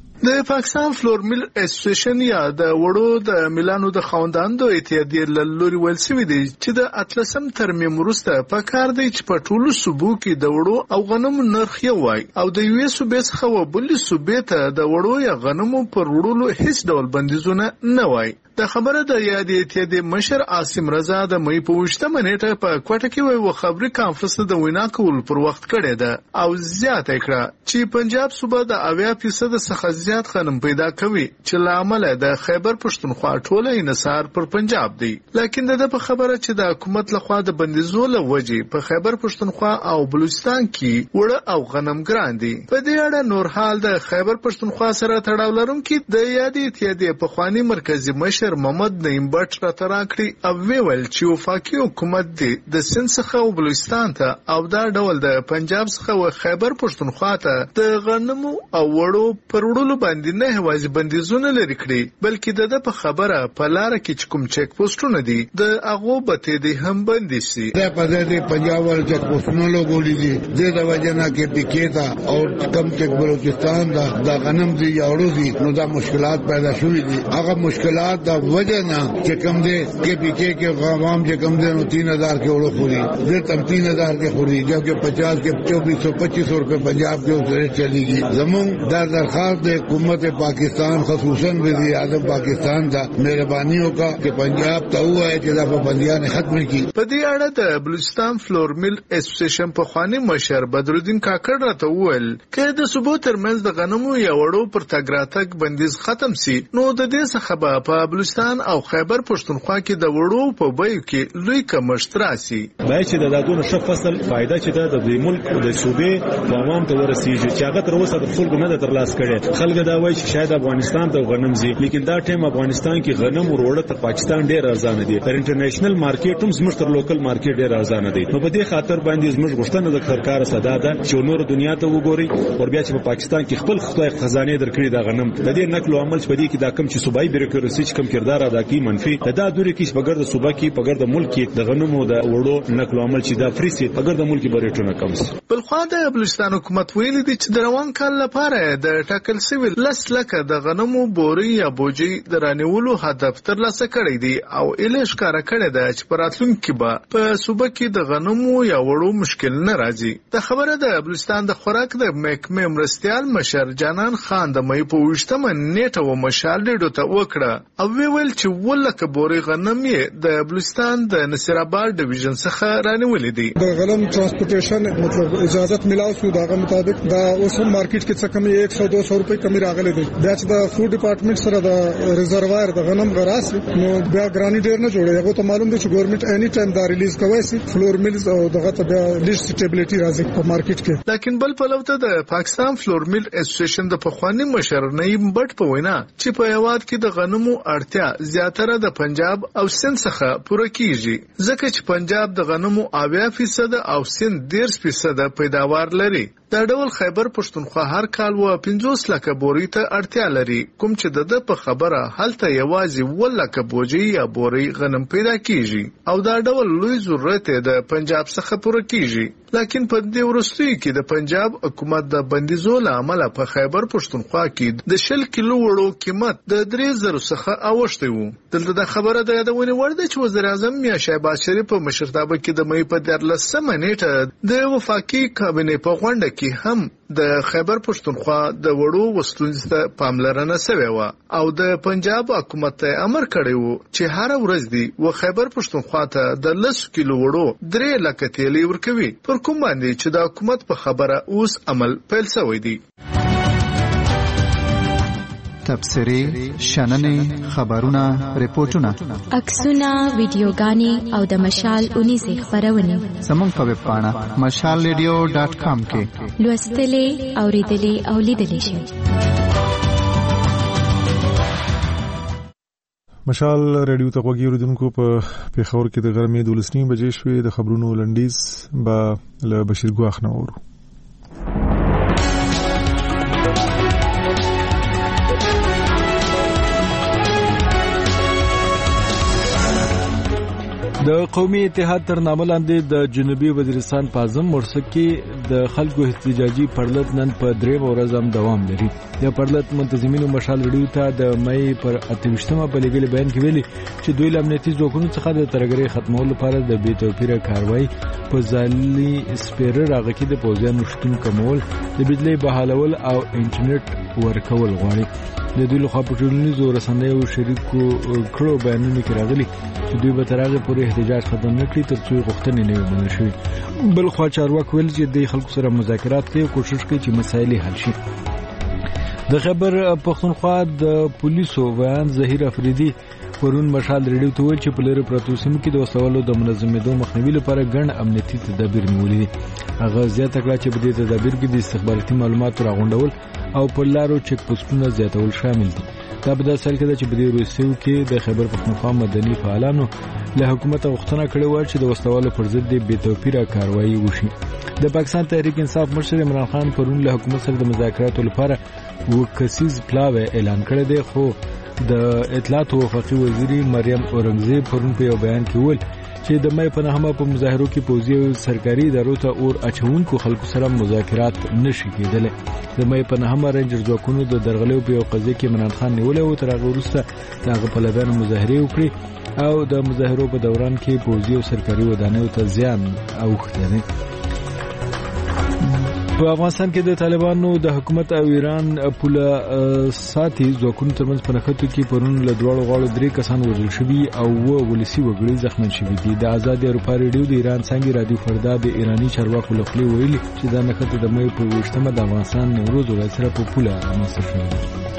د پاکستان فلور میل اسوسییشن یا د وړو د میلانو د خاوندانو اتحادیې له لوري ویل شوی دی چې د 18 ترمیم وروسته په کار دی چې په ټولو صوبو کې د وړو او غنمو نرخ یو وای او د یوې صوبې څخه و بلې صوبې ته د وړو یا غنمو پر وړلو هیڅ ډول بندیزونه نه وای. د خبره د یادې اتحادیې مشر عاصم رضا د مې په 8 نیټه په کوټه کې و خبري کانفرنس د وینا کول پر وخت کړی ده او زیاته کړه چې پنجاب صوبه د 80% څخه زیات غنم پیدا کوي چې لامل د خیبر پښتونخوا ټوله انحصار پر پنجاب دی. لکه د په خبره چې د حکومت لخوا د بندیزو له وجې په خیبر پښتونخوا او بلوچستان کې وړه او غنم ګران دي. په دې اړه نور حال د خیبر پښتونخوا سره تړاو لرونکي د یادې اتحادیې په خواني مرکزی مشر محمد نعیم بټ راته راکړي او ویل چې وفاقي حکومت دی د سند څخه او بلوچستان ته او دا ډول د پنجاب څخه او خیبر پښتونخوا ته د غنمو او وړو پر وړلو باندې نه هوازي بندیزونه لري کړي، بلکې د په خبره په لار کې کوم چک پوسټونه دي د هغه به دې هم بندي شي. د پدې پنجاب ول چک پوسټونه لګولې دي د وجنه کې پکې تا او کم چک بلوچستان دا د غنم دي یا وړو دي نو دا مشکلات پیدا شوې دي. هغه مشکلات دا وجہ نہ کہ کم دے کے پی کے عوام جو کم دے 3000 کے اوڑو خوری دیر تم 3000 کے خوری جبکہ 50 کے 2400-2500 روپے پنجاب کے اس ریٹ چلی گی. زمون در درخواست حکومت پاکستان خصوصاً وزیر اعظم پاکستان دا مہربانیوں کا کہ پنجاب ته وایي چې دا پابندیاں ختم کړي. په دې اړه د بلوچستان فلور میل اسوسییشن په خواني مشر بدرالدین کاکړ راته وویل چې د صوبو ترمنځ د غنمو یا وړو پر تګ راتګ بندیز ختم سي نو د دې څخه به په بلوچستان او خیبر پښتونخوا کې د وړو په بیو کې لوی کمښت راسي. باید چې د دادونو ښه فصل فائدہ چې د ملک د صوبې عوام ته ورسیږي چې هغه تر اوسه د خلکو نه ترلاسه کړي. خلک دا وایي چې شاید افغانستان ته غنم زی، لیکن دا ټیم افغانستان کې غنم وروړه تر پاکستان ډیر ارزانه دي. پر انټرنیشنل مارکیټ هم زموږ تر لوکل مارکیټ ډیر ارزانه دي. نو په دې خاطر باندې زموږ غوښتنه د سرکار صدا ده چې نور دنیا ته وګوري او بیا چې په پاکستان کې خپل خدای خزانه درکړي د غنم د دې نقل او عمل په دې کې دا کم چې صوبایي بیروکراسي چې کم کردار ادا کوي منفي دا دوری کې په ګرد صوبه کې په ګرد ملک کې د غنمو د وړو نقل عمل چې دا فری سي په ګرد ملک کې بریټونه کم سي. بل خو د بلوچستان حکومت ویلي دی چې د روان کال لپاره د ټاکل سوي لکه د غنمو بوري یا بوجي د رانیولو هدف ترلاسه کړی دی او الیش کار کړی دی چې په راتلونکي کې په صوبه کې د غنمو یا وړو مشکل نه راځي. د خبره د بلوچستان د خوراک د محکمې مرستيال مشر جانان خان د مې په 8 نیټه و مشال ډیډو ته وکړه او ویل چې ولکه بوري غنم یې د بلوچستان د نصیر آباد ډیویژن څخه رانیولې دي. د غنم ترانسپورټیشن مطلب اجازه ملاو شو دغه مطابق دا اوس مارکیټ کې څه کمی 100-200 روپے کمی راغلي دي. دا چې د فود ډپارټمنټ سره د ریزروایر د غنم غراس نو بیا ګرانی ډیر نه جوړي. هغه ته معلوم دي چې ګورنمنت اني ټایم دا ریلیز کوي سي فلور میلز او دغه ته بیا لیست سټیبلیټی راځي په مارکیټ کې. لیکن بل په لوته د پاکستان فلور میل اسوسییشن د پخوانی مشر نعیم بټ په وینا چې په یواد کې د غنمو اړتیا زیاتره د پنجاب او سند څخه پوره کیږي ځکه چې پنجاب د غنمو 80% او سند 10% پیداوار لري. دا ډول خیبر پښتونخوا هر کال و 50 لک بوري ته اړتیا لري کوم چې د په خبره هلته یوازې 1 لک بوجي یا بوري غنم پیدا کیږي او دا ډول لوی ضرورت د پنجاب څخه پوره کیږي. لیکن په دې ورستۍ کې د پنجاب حکومت د بندیزو لامل په خیبر پښتونخوا کې د 10 کیلو وړو قیمت د 3000 څخه اوښتی وو. دلته د خبره د یادونه ورده چې وزیر اعظم میاں شهباز شریف په مشرتابه کې د مې په 14 نیټه د وفاقي کابینې په غونډه کې هم د خیبر پښتونخوا د وړو وسلونو ته پاملرنه شوې و او د پنجاب حکومت امر کړی و چې هر ورځ دی و خیبر پښتونخوا ته د 10 کیلو وړو 3 لک تیل ورکوي پر کوم باندې چې د حکومت په خبره اوس عمل پیل شوی دی. تبصرې، شننې، خبرونه، ریپورتونه، عکسونه، ویډیوګانې او د مشال 19 خبرونه زموږ په ویب پاڼه mashalradio.com کې لوستلې، اوریدلې او لیدلې شئ. مشال رادیو ته غوږی اوریدونکو په پیښور کې د غرمې 12 بجې شوې. د خبرونو لنډیز به له بشیر ګواخ نه اورو. د قومي اتحاد تر نامه لاندې د جنوبي وزیرستان په اعظم مرسک کې د خلکو احتجاجي پرلط نن په 3 ورځ هم دوام لري. د پرلط منتظمینو مشال رډیو ته د مې پر 28مه په لګل بیان کې ویلي چې دوی امنیتي ځواکونو څخه د ترګري ختمولو لپاره د بې توپیره کاروایی په ځالي سپیر راغکې د پوزیانو شتون کمول، د بجلی بحالول او انټرنیټ ورکول غواړي. د دوی لخوا په ټولنیزو رسنیو شریکو کړو بیانونه کې راغلي چې دوی به تر هغه پورې احتجاج ختم نه کړي تر څو غوښتنې نه وي منل شوې. بل خوا چارواکي ویل چې د خلکو سره مذاکرات کوي او کوشش کوي چې مسایل حل شي. د خیبر پښتونخوا د پولیسو بیان ظهیر افریدي پرون مشال رډیو ته ویل چې په لری پروتو سیمو کې د وسوالو د منظمېدو مخنیوي لپاره ګڼ امنیتي تدابیر نیولې دي. هغه زیاته کړه چې په دې تدابیر کې د استخباراتي معلوماتو راغونډول او په لارو چک پوسټونه زیاتول شامل دي. دا په داسې حال کې چې په دې روسیو کې د خیبر پښتونخوا مدني فعالانو له حکومت غوښتنه کړې و چې د وسوالو پر ضد د بې توپیره کاروایی وشي. د پاکستان تحریک انصاف مشر عمران خان پرون له حکومت سره د مذاکراتو لپاره وکسیز پلاوی اعلان کړی دی، خو د اطلاعات او وفاقي وزیر مریم اورنګزیب پرون په یو بیان کې ویل چې د مې په نهمه په مظاهرو کې پوځي او سرکاري ادارو ته اور اچونکو خلکو سره مذاکرات نشي کېدل. د مې په نهمه رنجر ځواکونو د درغلې په یو قضیه کې عمران خان نیولې او تر هغه وروسته دغه پلویانو مظاهره وکړي او د مظاهرو په دوران کې پوځي او سرکاري ودانیو ته زیان اوښتل. په افغانستان کې د طالبانو د حکومت او ایران پوله ساتي ځواکونو ترمنځ په نښتو کې پرون له دواړو غاړو 3 کسان وژل شوي او ولسي وګړي زخمي شوي دي. د آزاد اروپا ریډیو د ایران څنګه رادیو فردا د ایرانی چارواکو له خوا ویلي چې دا نښته د مې په 28مه د افغانستان نوروز ورځ سره په پوله رامنځته شوې ده.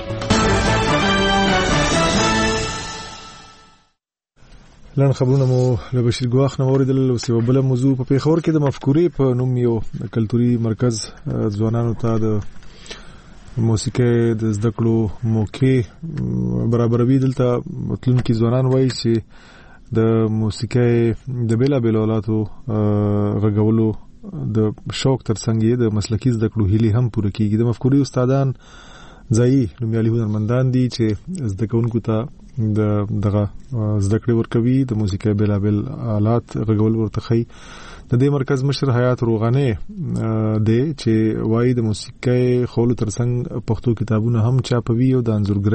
لن خبرونه مو له بشیر ګواخ نه اوریدل. او څه بل موضوع په پیښور کې د مفکورې په نوم یو کلتوري مرکز ځوانانو ته د موسیقي د زده کړو موقع برابروي. دلته مطلوب کې ځوانان وایي چې د موسیقي د بیلا بیلولاتو غږولو د شوق ترڅنګ د مسلکي زده کړو هلي هم پوره کیږي. د مفکورې استادان ځای نومیالي هنرمندان دي چې زده کوونکو ته دغه زده کړې ورکوي، د موسیقي بیلابل آلات غږول ورته خي. د دې مرکز مشر حیات روغانه دی چې وایي د موسیقي خولو ترڅنګ پښتو کتابونه هم چاپوي او د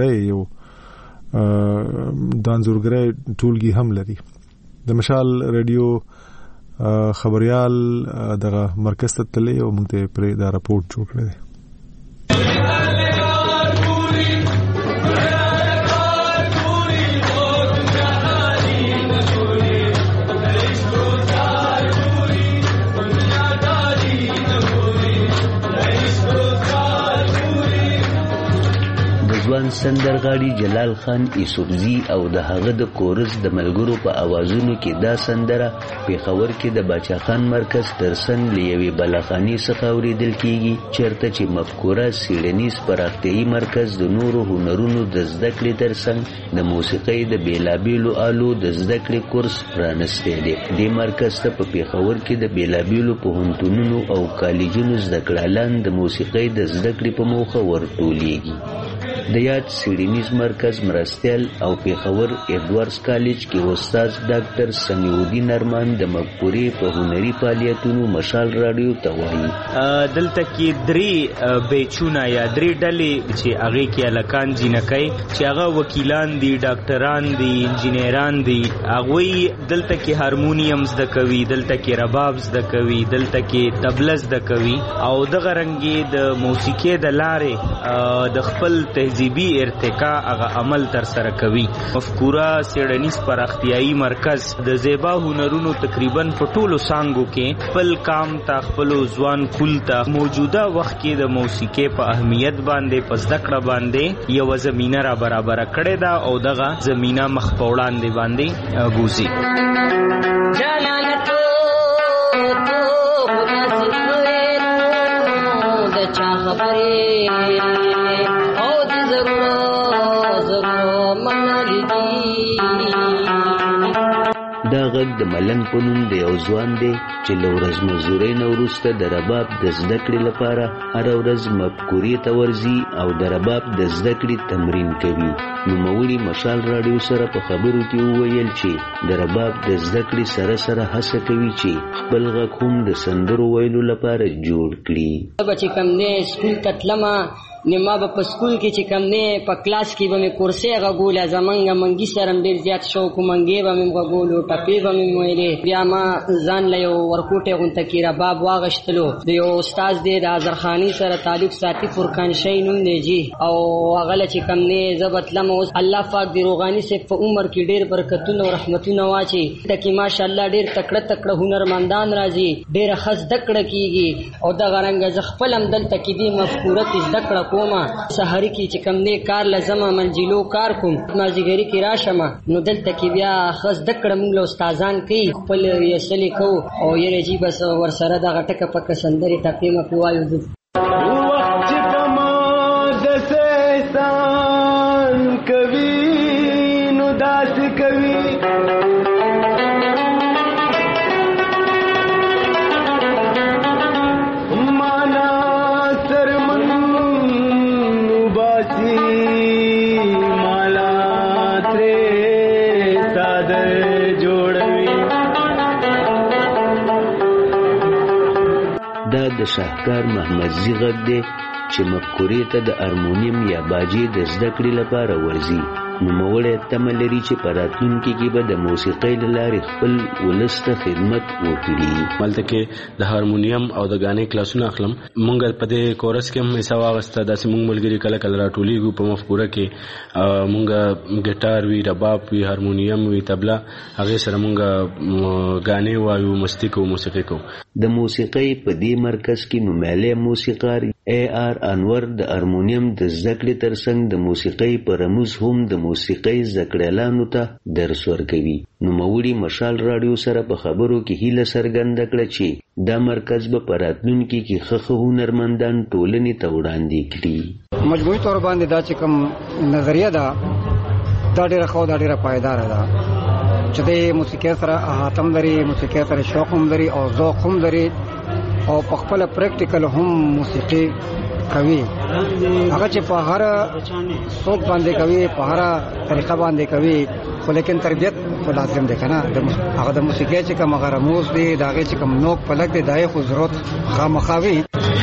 انځورګرۍ ټولګي هم لري. د مشال رادیو خبريال دغه مرکز ته تللی او موږ ته پرې دا راپورټ جوړ کړی دی. ځوان سندرغاړي جلال خان یوسفزي او د هغه د کورس د ملګرو په اوازونو کې دا سندره پیښور کې د باچا خان مرکز ترڅنګ لیوي بلاخاني څخه اوریدل کیږي، چیرته چې مفکوره سیړنیز پراختیايي مرکز د نورو هنرونو د زده کړې ترڅنګ د موسیقۍ د بیلابیلو آلو د زده کړې کورس پرانستی دی. دې مرکز ته په پیښور کې د بیلابیلو پوهنتونونو او کالجونو زده کړهالان د موسیقۍ د زده کړې په موخه ورټولېږي. د یاد سیډینیز مرکز مرستیال او پیښور ایډورډز کالج کې استاد ډاکټر سمیع الدین ارمان د مفکورې په هنري فعالیتونو مشال رادیو ته وایي دلته کې درې بیچونه یا درې ډلې چې هغې کې هلکان جینکۍ چې هغه وکیلان دي، ډاکټران دي، انجینران دي، هغوی دلته کې هارمونیم زده کوي، دلته کې رباب زده کوي، دلته کې طبله زده کوي او دغه رنګې د موسیقۍ د لارې د خپل تهذیبي ارتقا هغه عمل ترسره کوي. مفکوره څېړنیز پراختیایي مرکز د زیبا هنرونو تقریبا په ټولو څانګو کې خپل کام ته، خپلو ځوان کول ته موجوده وخت کې د موسیقۍ په اهمیت باندې په زده کړه باندې یوه زمینه را برابره کړې ده او دغه زمینه مخ په وړاندې باندې بوځي. دا غږ د ملنګ په نوم د یو ځوان دی چې له ورځ مزدورۍ نه وروسته د رباب د زده کړې لپاره هره ورځ مفکورې ته ورځي او د رباب د زده کړې تمرین کوي. نوموړي مشال راډیو سره په خبرو کې وویل چې د رباب د زده کړې سره سره هڅه کوي چې خپل غږ هم د سندرو ویلو لپاره جوړ کړي. چې کوم دی سکول ته تلمه نما به په سکول کې چې کوم دی په کلاس کې به مې کورسۍ غږوله، زمونږ منګي سره م ډېر زیات شوق و، منګې به مې غږولو، ټپې به مې ویلې. بیا ما ځان له یو ورکوټۍ غونته کې رباب واغشتلو. د یو استاد دی د اظهرخاني سره تعلق ساتي، فرقان شی نوم دی جي، او هغه له چې کوم دی زه به تلم. اوس الله پاک د روغاني صاحب په عمر کې ډېر برکتونه او رحمتونه واچي. دلته کې ماشاءالله ډېر تکړه تکړه هنرمندان راځي، ډېره ښه زده کړه کېږي او دغه رنګه زه خپل هم دلته کې دې مفکوره کې زده کړه کومه. سحري کې چې کوم دی کار لزمه منجلو کار کوم، مازدیګري کې راشم نو دلته کې بیا ښه زده کړه موږ له استادان کوي، خپل یسلې کوو او یره جي بس ورسره دغه ټکه پکه سندرې ټپې مپې وایو. د شاهکار محمدزي غږ دی چې مفکورې ته د هارمونیم یا باجې د زده کړې لپاره ورځي. نوموړی تمه لري چې په راتلونکي کې به د موسیقۍ له لارې خپل ولس ته خدمت وکړي. مالته کې د هارمونیم او د غانې کلاسونه اخلم. مونږ په دې کورس کې هم حصہ واغسته. داسې مونږ ملګري کله کله راټولیږو په مفکوره کې. مونږ ګیټار وي، رباب وي، هارمونیم وي، طبله، هغې سره مونږ غانې وایو، مستی کوو، موسیقي کوو. د موسیقۍ په دې مرکز کې نومیالی موسیقار AR انور د هارمونیم د زده کړې ترڅنګ د موسیقۍ په رموز هم د موسیقۍ زده کړیالانو ته درس ورکوي. نوموړي مشال راډیو سره په خبرو کې هیله څرګنده کړه چې دا مرکز به په راتلونکي کې ښه هنرمندان ټولنې ته وړاندې کړي. مجموعي طور باندې دا چې کوم نظریه ده دا ډېره ښه او دا ډېره پایداره ده چې د موسیقۍ سره احاطه هم لري، موسیقۍ سره شوق هم لري او ذوق هم لري او په خپله پریکټیکل هم موسیقي کوي. هغه چې په هر صوت باندې کوي، په هر طریقه باندې کوي، خو لیکن تربیت خو لازم دی که نه. هغه د موسیقۍ چې کوم هغه رموز دی، د هغې چې کوم نوک پلک دی، د هغې خو ضرورت خامخا وي.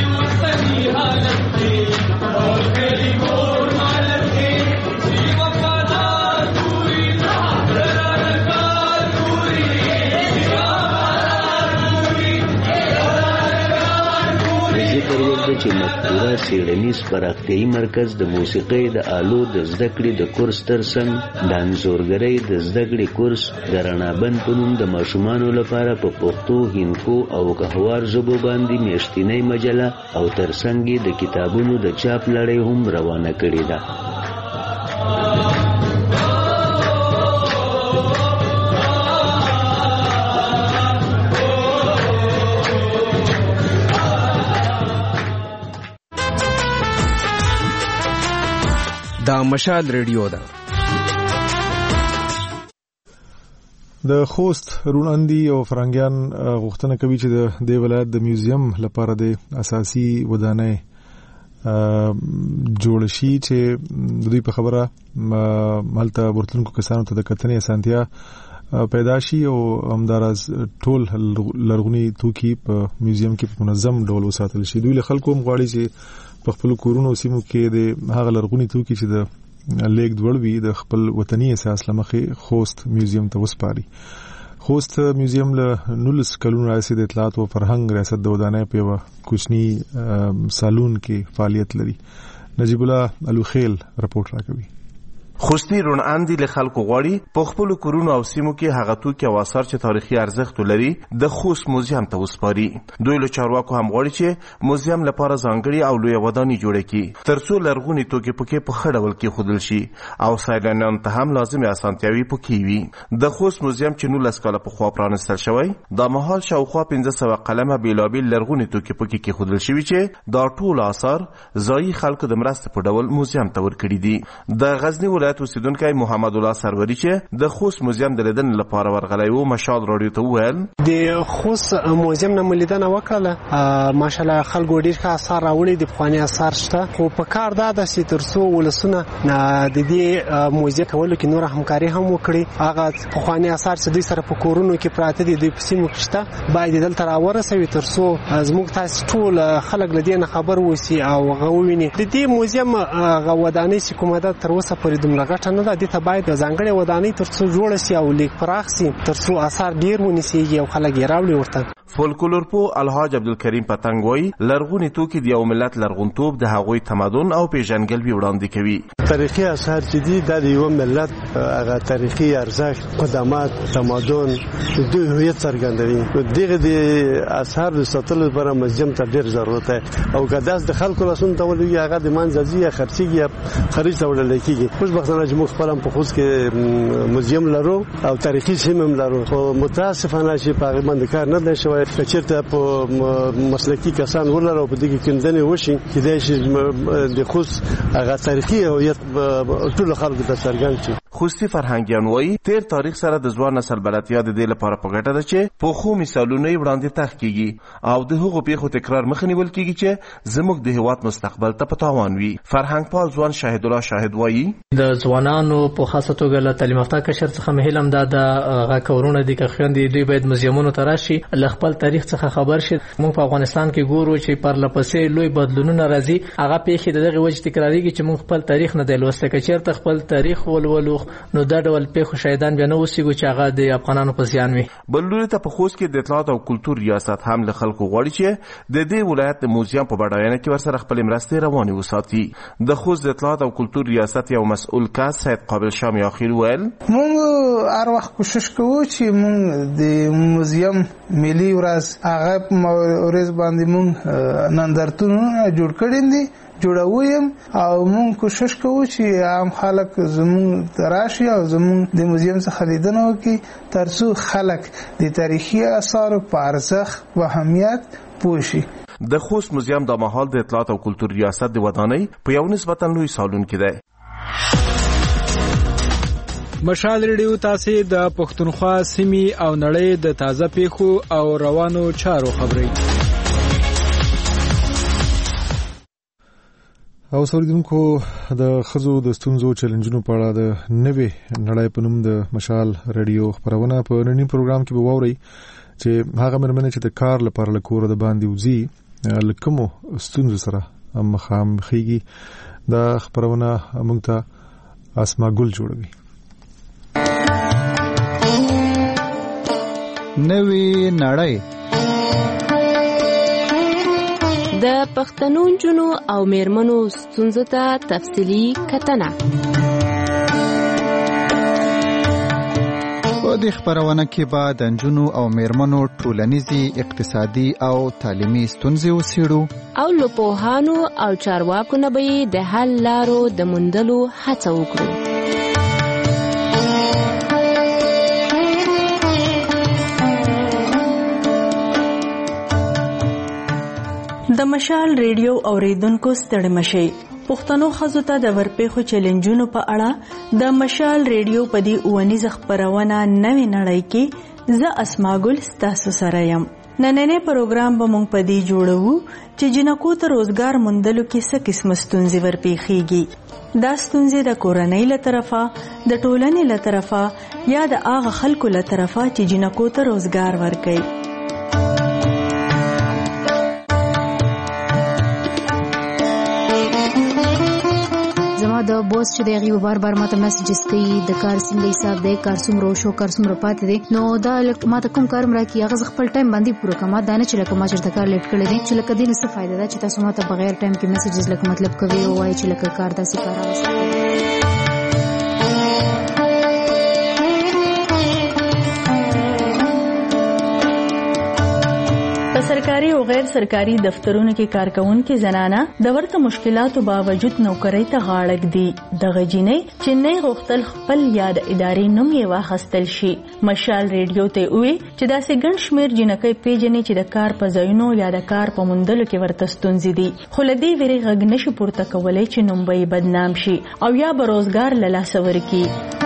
چې مفکوره څېړنیز پراختیایي مرکز د موسیقۍ د آلو د زده کړې د کورس ترڅنګ د انځورګرۍ د زده کړې کورس د رڼابند په نوم د ماشومانو لپاره په پښتو، هندکو او کهوار ژبو باندې میاشتنۍ مجله او ترڅنګ یې د کتابونو د چاپ لړۍ هم روانه کړې ده. دا مشال ریډیو ده. د خوست روڼاندي او فرنګیان غوښتنه کوي چې د ولایت د میوزیم لپاره د اساسي ودانۍ جوړ شي چې دوی په خبره مالته ورتلونکو کسانو ته د کتنې اسانتیا پیدا شي او همدارس ټول لرغونی توکي په میوزیم کې په منظم ډول وساتل شي. دوی له خلکو مغواړي چې په خپل کورونو سیمو کې د هغه لرغونی توکي چې د لیک دوړوي د خپل وطني احساس لمخې خوست میوزیم ته وسپاري. خوست میوزیم له 19 کلونو راځي د اطلاعات او فرهنګ ریاست د ودانۍ په کوچني سالون کې فعالیت لري. نجیب الله الوخیل رپورټ راکوي. خوستی روناندی له خلکو غواړي په خپل کورونو او سیمو کې هغه توکي او آثار چې تاریخي ارزښت لري د خوست موزیم ته وسپاري. دوی له چارواکو هم غواړي چې موزیم لپاره ځانګړي او لوی ودانۍ جوړه کړي ترڅو لرغونی توکي پکې په ښه ډول کې خودل شي او سیلانیانو ته هم لازمي اسانتیاوي پکې وي. د خوست موزیم چې 19 کاله پخوا پرانستل شوی د مهال شاوخوا 1500 قلمه بیلابیل لرغونی توکي پکې کې خودل شوی چې دا ټول آثار ځایي خلکو د مرستې په ډول موزیم ته ورکړي دي. د غزنی ولایت اوسیدونکی محمد الله سروری چې د خوست موزیم د لیدنې لپاره ورغلی و مشال راډیو ته وویل د خوست موزیم نه لیدنه وکړه. ماشاءالله خلکو ډېر ښه آثار راوړي دي، پخواني آثار شته، خو په کار دا ده چې تر څو ولسونه د دې موزیم کولو کې نور همکاري هم وکړي. هغه پخواني آثار چې دوی سره په کورونو کې پراته دي، دوی په سیمو کې شته، باید دلته راورسوي تر څو زموږ تاسو ټول خلک له دې نه خبر وسی او هغه وویني. د دې موزیم ودانۍ چې کومه ده تر اوسه پورې دومره ګټه نه ده. دې ته باید ځانګړې ودانۍ تر څو جوړه شي او لیک پراخ شي تر څو آثار ډیر ونیسيږي او خلک یې راوړي ورته. فولکلور پو الحاج عبدالکریم پتنګ وایي لرغوني توکي د یو ملت لرغونتوب د هغوی تمدن او پیژندګلوي وړاندې کوي. تاریخي آثار چې دي د یو ملت هغه تاریخي ارزښت، قدامت، تمدن د دوی هویت څرګندوي. دغه د آثار د ساتلو لپاره موزیم ته ډیر ضرورت دی او کداس د خلکو لاسونو ته ولوي هغه د منځي خرچيږي خرج ته وړل کېږي. خوشبختانه چې موږ خپل په خوست کې موزیم لرو او تاریخي سیمه لرو، خو متاسفانه چې په هغه باندې کار نه دی شوی. کچېرته په مسلکي کسان ولرو په دغه کندنې وشي چې د د خوست هغه تاریخي هویت ټول خلکو ته څرګند شي. خوستی فرهنګیان وایي تیر تاریخ سره د ځوان نسل بلدتیا د دې لپاره په ګټه ده چې په خو مثالونه وړاندې تحقیقي او د هغو پیښو تکرار مخ نیول کیږي چې زموږ د هیواد مستقبل ته په تاوان وي. فرهنګ پال ځوان شاهد الله شاهد وایي د ځوانانو په خاصه توګه له تعلیم یافته کشر څخه مهلم د هغه کورونه دي که خويندې دوی باید موزیمونو ته راشي، له خپل تاریخ څخه خبر شي. موږ په افغانستان کې ګورو چې پر لپسې لوی بدلونونه راځي، هغه پیښې دغه وجه تکراریږي چې موږ خپل تاریخ نه دی لوسته. کچېرته خپل تاریخ ولولو نو دا ډول پیښو شایدان بیا نه وسیږو چې هغه د افغانانو په زیان وي. بلوري ته په خوست کې د اطلاعات او کلتور ریاست هم له خلکو غواړي چې د دې ولایت د موزیم په بډاینه کې ورسره خپل مرستې روانې وساتي. د خوست د اطلاعات او کلتور ریاست یو مسؤل کس سید قابل شام یاخیل ویل موږ هر وخت کوشش کوو چې موږ د موزیم ملي ورځ هغه ورځ باندې موږ نندارتونونه جوړ کړی دي جوړویم او موږ کوشش کوو چې عام خلک زموږ تراشي او زموږ د موزیم څخه لیدنه وکړي ترڅو خلک د تاریخي آثارو په ارزښت او اهمیت پوه شي. د خوست موزیم د مهال د اطلاعات او کلتور ریاست د ودانۍ په یو نسبتا لوی سالون کې دی. مشال ریډیو تاسو د پښتونخوا سیمې او نړۍ د تازه پیښو او روانو چارو خبري او سوریدونکو د خزو د ستونزو چیلنجونو په اړه د نوې نړۍ په نوم د مشال ریډیو خبرونه په نننی پروګرام کې به واورئ چې هغه مرمنه چې د کار لپاره لکور د باندې وزي لکمو ستونزو سره مخامخېږي. دا خبرونه موږ ته اسما ګل جوړوي. نوې نړۍ د پښتنو جنو او میرمنو ستونزو ته تفصیلی کتنه. په دې خبرونه کې به د جنو او میرمنو ټولنیزي، اقتصادي او تعلیمي ستونزې وڅېړو او له پوهانو او چارواکو نه به د حل لارو د موندلو هڅه وکړو. د مشال ریډیو اوریدونکو ستړي مشي. پښتنو ښځو ته د ورپېښو چیلنجونو په اړه د مشال ریډیو په دې اونیزه خبرونه نوې نړۍ کې زه اسماګل ستاسو سره یم. نننې پروګرام به مونږ په دې جوړوو چې جنکو ته روزګار موندلو کې څه قسم ستونزې ورپېښېږي. دا ستونزې د کورنۍ له طرفه، د ټولنې له طرفه یا د هغه خلکو له طرفه چې جنکو ته روزګار ورکوي. د بوس چې دی غي بار ماته میسجز کوي د کار څنګه حساب دی، کار څومره شو، کار څومره پاتې دی. نو دا ماته کوم کار مرا کی هغه خپل ټایم باندې پوره کوم. دا نه چې لکه ما چې کار لیټ کړی دی چې لکه دې څه فائدہ ده چې تاسو ماته بغیر ټایم کې میسجز لکه مطلب کوي او وایي چې لکه کار داسې کار راوځي. سرکاري او غیر سرکاري دفترونو کې کارکونکو زنانه د ورته مشکلاتو باوجود نوکرۍ ته غاړه ږدي. د غجینې چې نه غوښتل خپل یاد ادارې نوم یې واخیستل شي. مشال ریډیو ته وی چې داسې ګڼ شمېر جنکۍ پیژنې چې د کار په ځایونو یا د کار په موندلو کې ورته ستونزې دي، خو له دې ویرې غږ نشي پورته کولی چې نوم به یې بدنام شي او یا به روزګار له لاسه ورکړي.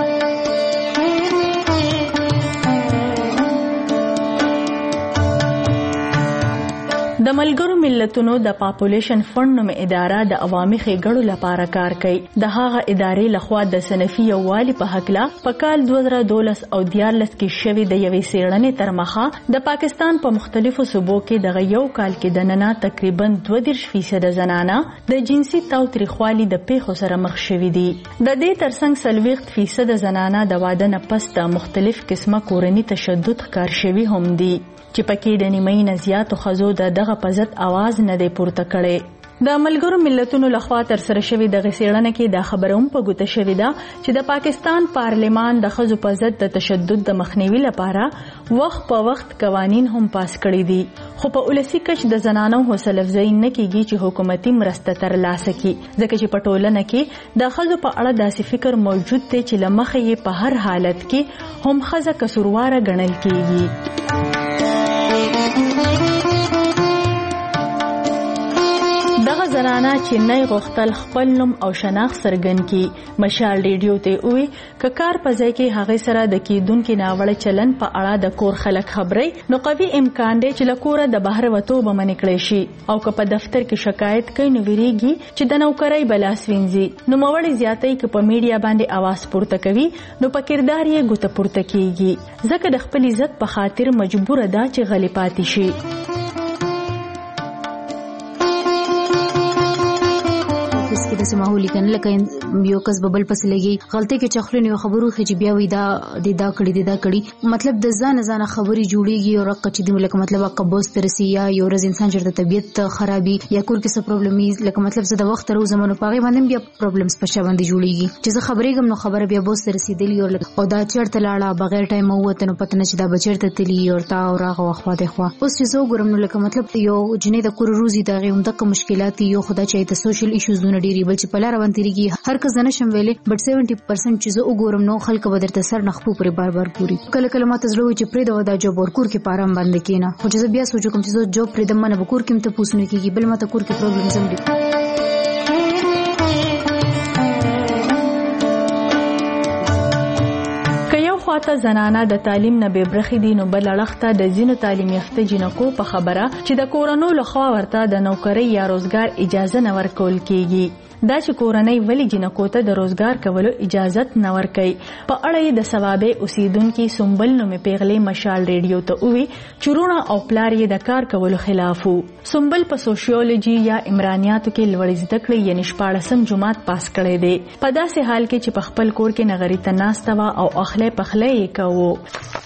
د ملګرو ملتونو د پاپولیشن فند نوم اداره د عوامي ښېګړو لپاره کار کوي. د هغه ادارې لخوا د صنفي یووالي په هکله په کال 2012 او 2014 کې شوې د یوې څېړنې تر مخه د پاکستان په مختلفو صوبو کې دغه یو کال کې دننه تقریبا 32% زنانه د جنسي تاوتریخوالي د پیښو سره مخ شوي دي. د دې ترڅنګ 40% زنانه د واده نه پس د مختلف قسمه کورني تشدد ښکار شوي هم دي چې پکې د نیمۍ نه زیاتو ښځو دغه په ضد आवाज نه دی پورته کړی. د ملګرو ملتونو لخوا تر سره شوې د غسیړنه کې دا خبره هم په ګوته شوې ده چې د پاکستان پارلمان د ښځو په ضد د تشدد د مخنیوي لپاره وخت په وخت قوانین هم پاس کړي دي، خو په ولسی کچ د زنانو حوصله افزایی نه کیږي چې حکومتي مرسته ترلاسه کړي، ځکه چې په ټولنه کې د ښځو په اړه داسې فکر موجود دی چې له مخې یې په هر حالت کې هم ښځه قصورواره ګڼل کیږي. دغه زنانه چې نه غوښتل خپل نوم او شناخت څرګند کړي، مشال ریډیو ته وی ک کار په ځای کې هغه سره د کیدونکو ناوړه چلن په اړه د کور خلک خبرې، نو قوي امکان دی چې له کوره د بهر وته به منې کړی شي، او که په دفتر کې شکایت کوي نو ویریږي چې د نوکرۍ بلاس وینځي. نو موړې زیاتې ک په میډیا باندې आवाज پورته کوي نو په کردار یې ګوته پورته کیږي، ځکه د خپل عزت په خاطر مجبور ده چې غلی پاتې شي. کې د سماحولي کنه لکه یو کس ببل پس لګي غلطي کې چخلونی خبرو خې بیا وې دا کړي مطلب د ځان خبري جوړيږي او رقه چې د لکه مطلب قبوس ترسي یا یو ورځ انسان چې د طبيعت خرابي یا کور کې څه پرابلمي لکه مطلب زه د وخت تر زمانو پاغي باندې بیا پرابلمز په شا باندې جوړيږي چې زه خبرې کوم نو خبره بیا بوس ترسيدلی او دا چرته لاړه بغیر ټایم وته نو پته نشي دا بچرته تلی او تا او راغه واخوا دی خو اوس چې زه ګورم نو لکه مطلب یو جنې د کور روزي دغه هم د مشکلات یو خدای چې د سوشل ایشوز نه ډیری بل چې په لار باندې ریږي هر کس نه شم ویلې بټ 70% چې زه وګورم نو خلک به درته سر نخپو پر بار پوری کله ماته زړه چې پرې دا جوب ورکور کې پارام باندې کینا خو چې بیا سوچ کوم چې زه جوب پرې د منه وکور کې ته پوښتنه کیږي بل ماته کور کې پرابلم زم دي. خواته زنانه د تعلیم نه به برخې دي نو بل اړخته د زینو تعلیم یافته جنکو په خبره چې د کورونو لخوا ورته د نوکری یا روزګار اجازه نه ورکول کیږي. دا چې کورنۍ ولی جنکو ته د روزګار کولو اجازت نه ورکړي په اړه د ثوابه اوسیدونکو سنبل نو می پیغلې مشال ریډیو ته وی چورونه او پلار یې د کار کولو خلاف سنبل په سوشیولوژي یا عمرانیاتو کې لوړ زده کړې یعنی 14 جماعت پاس کړی دی په داسې حال کې چې په خپل کور کې نغری ته ناستوا او اخله پخله یې کوو.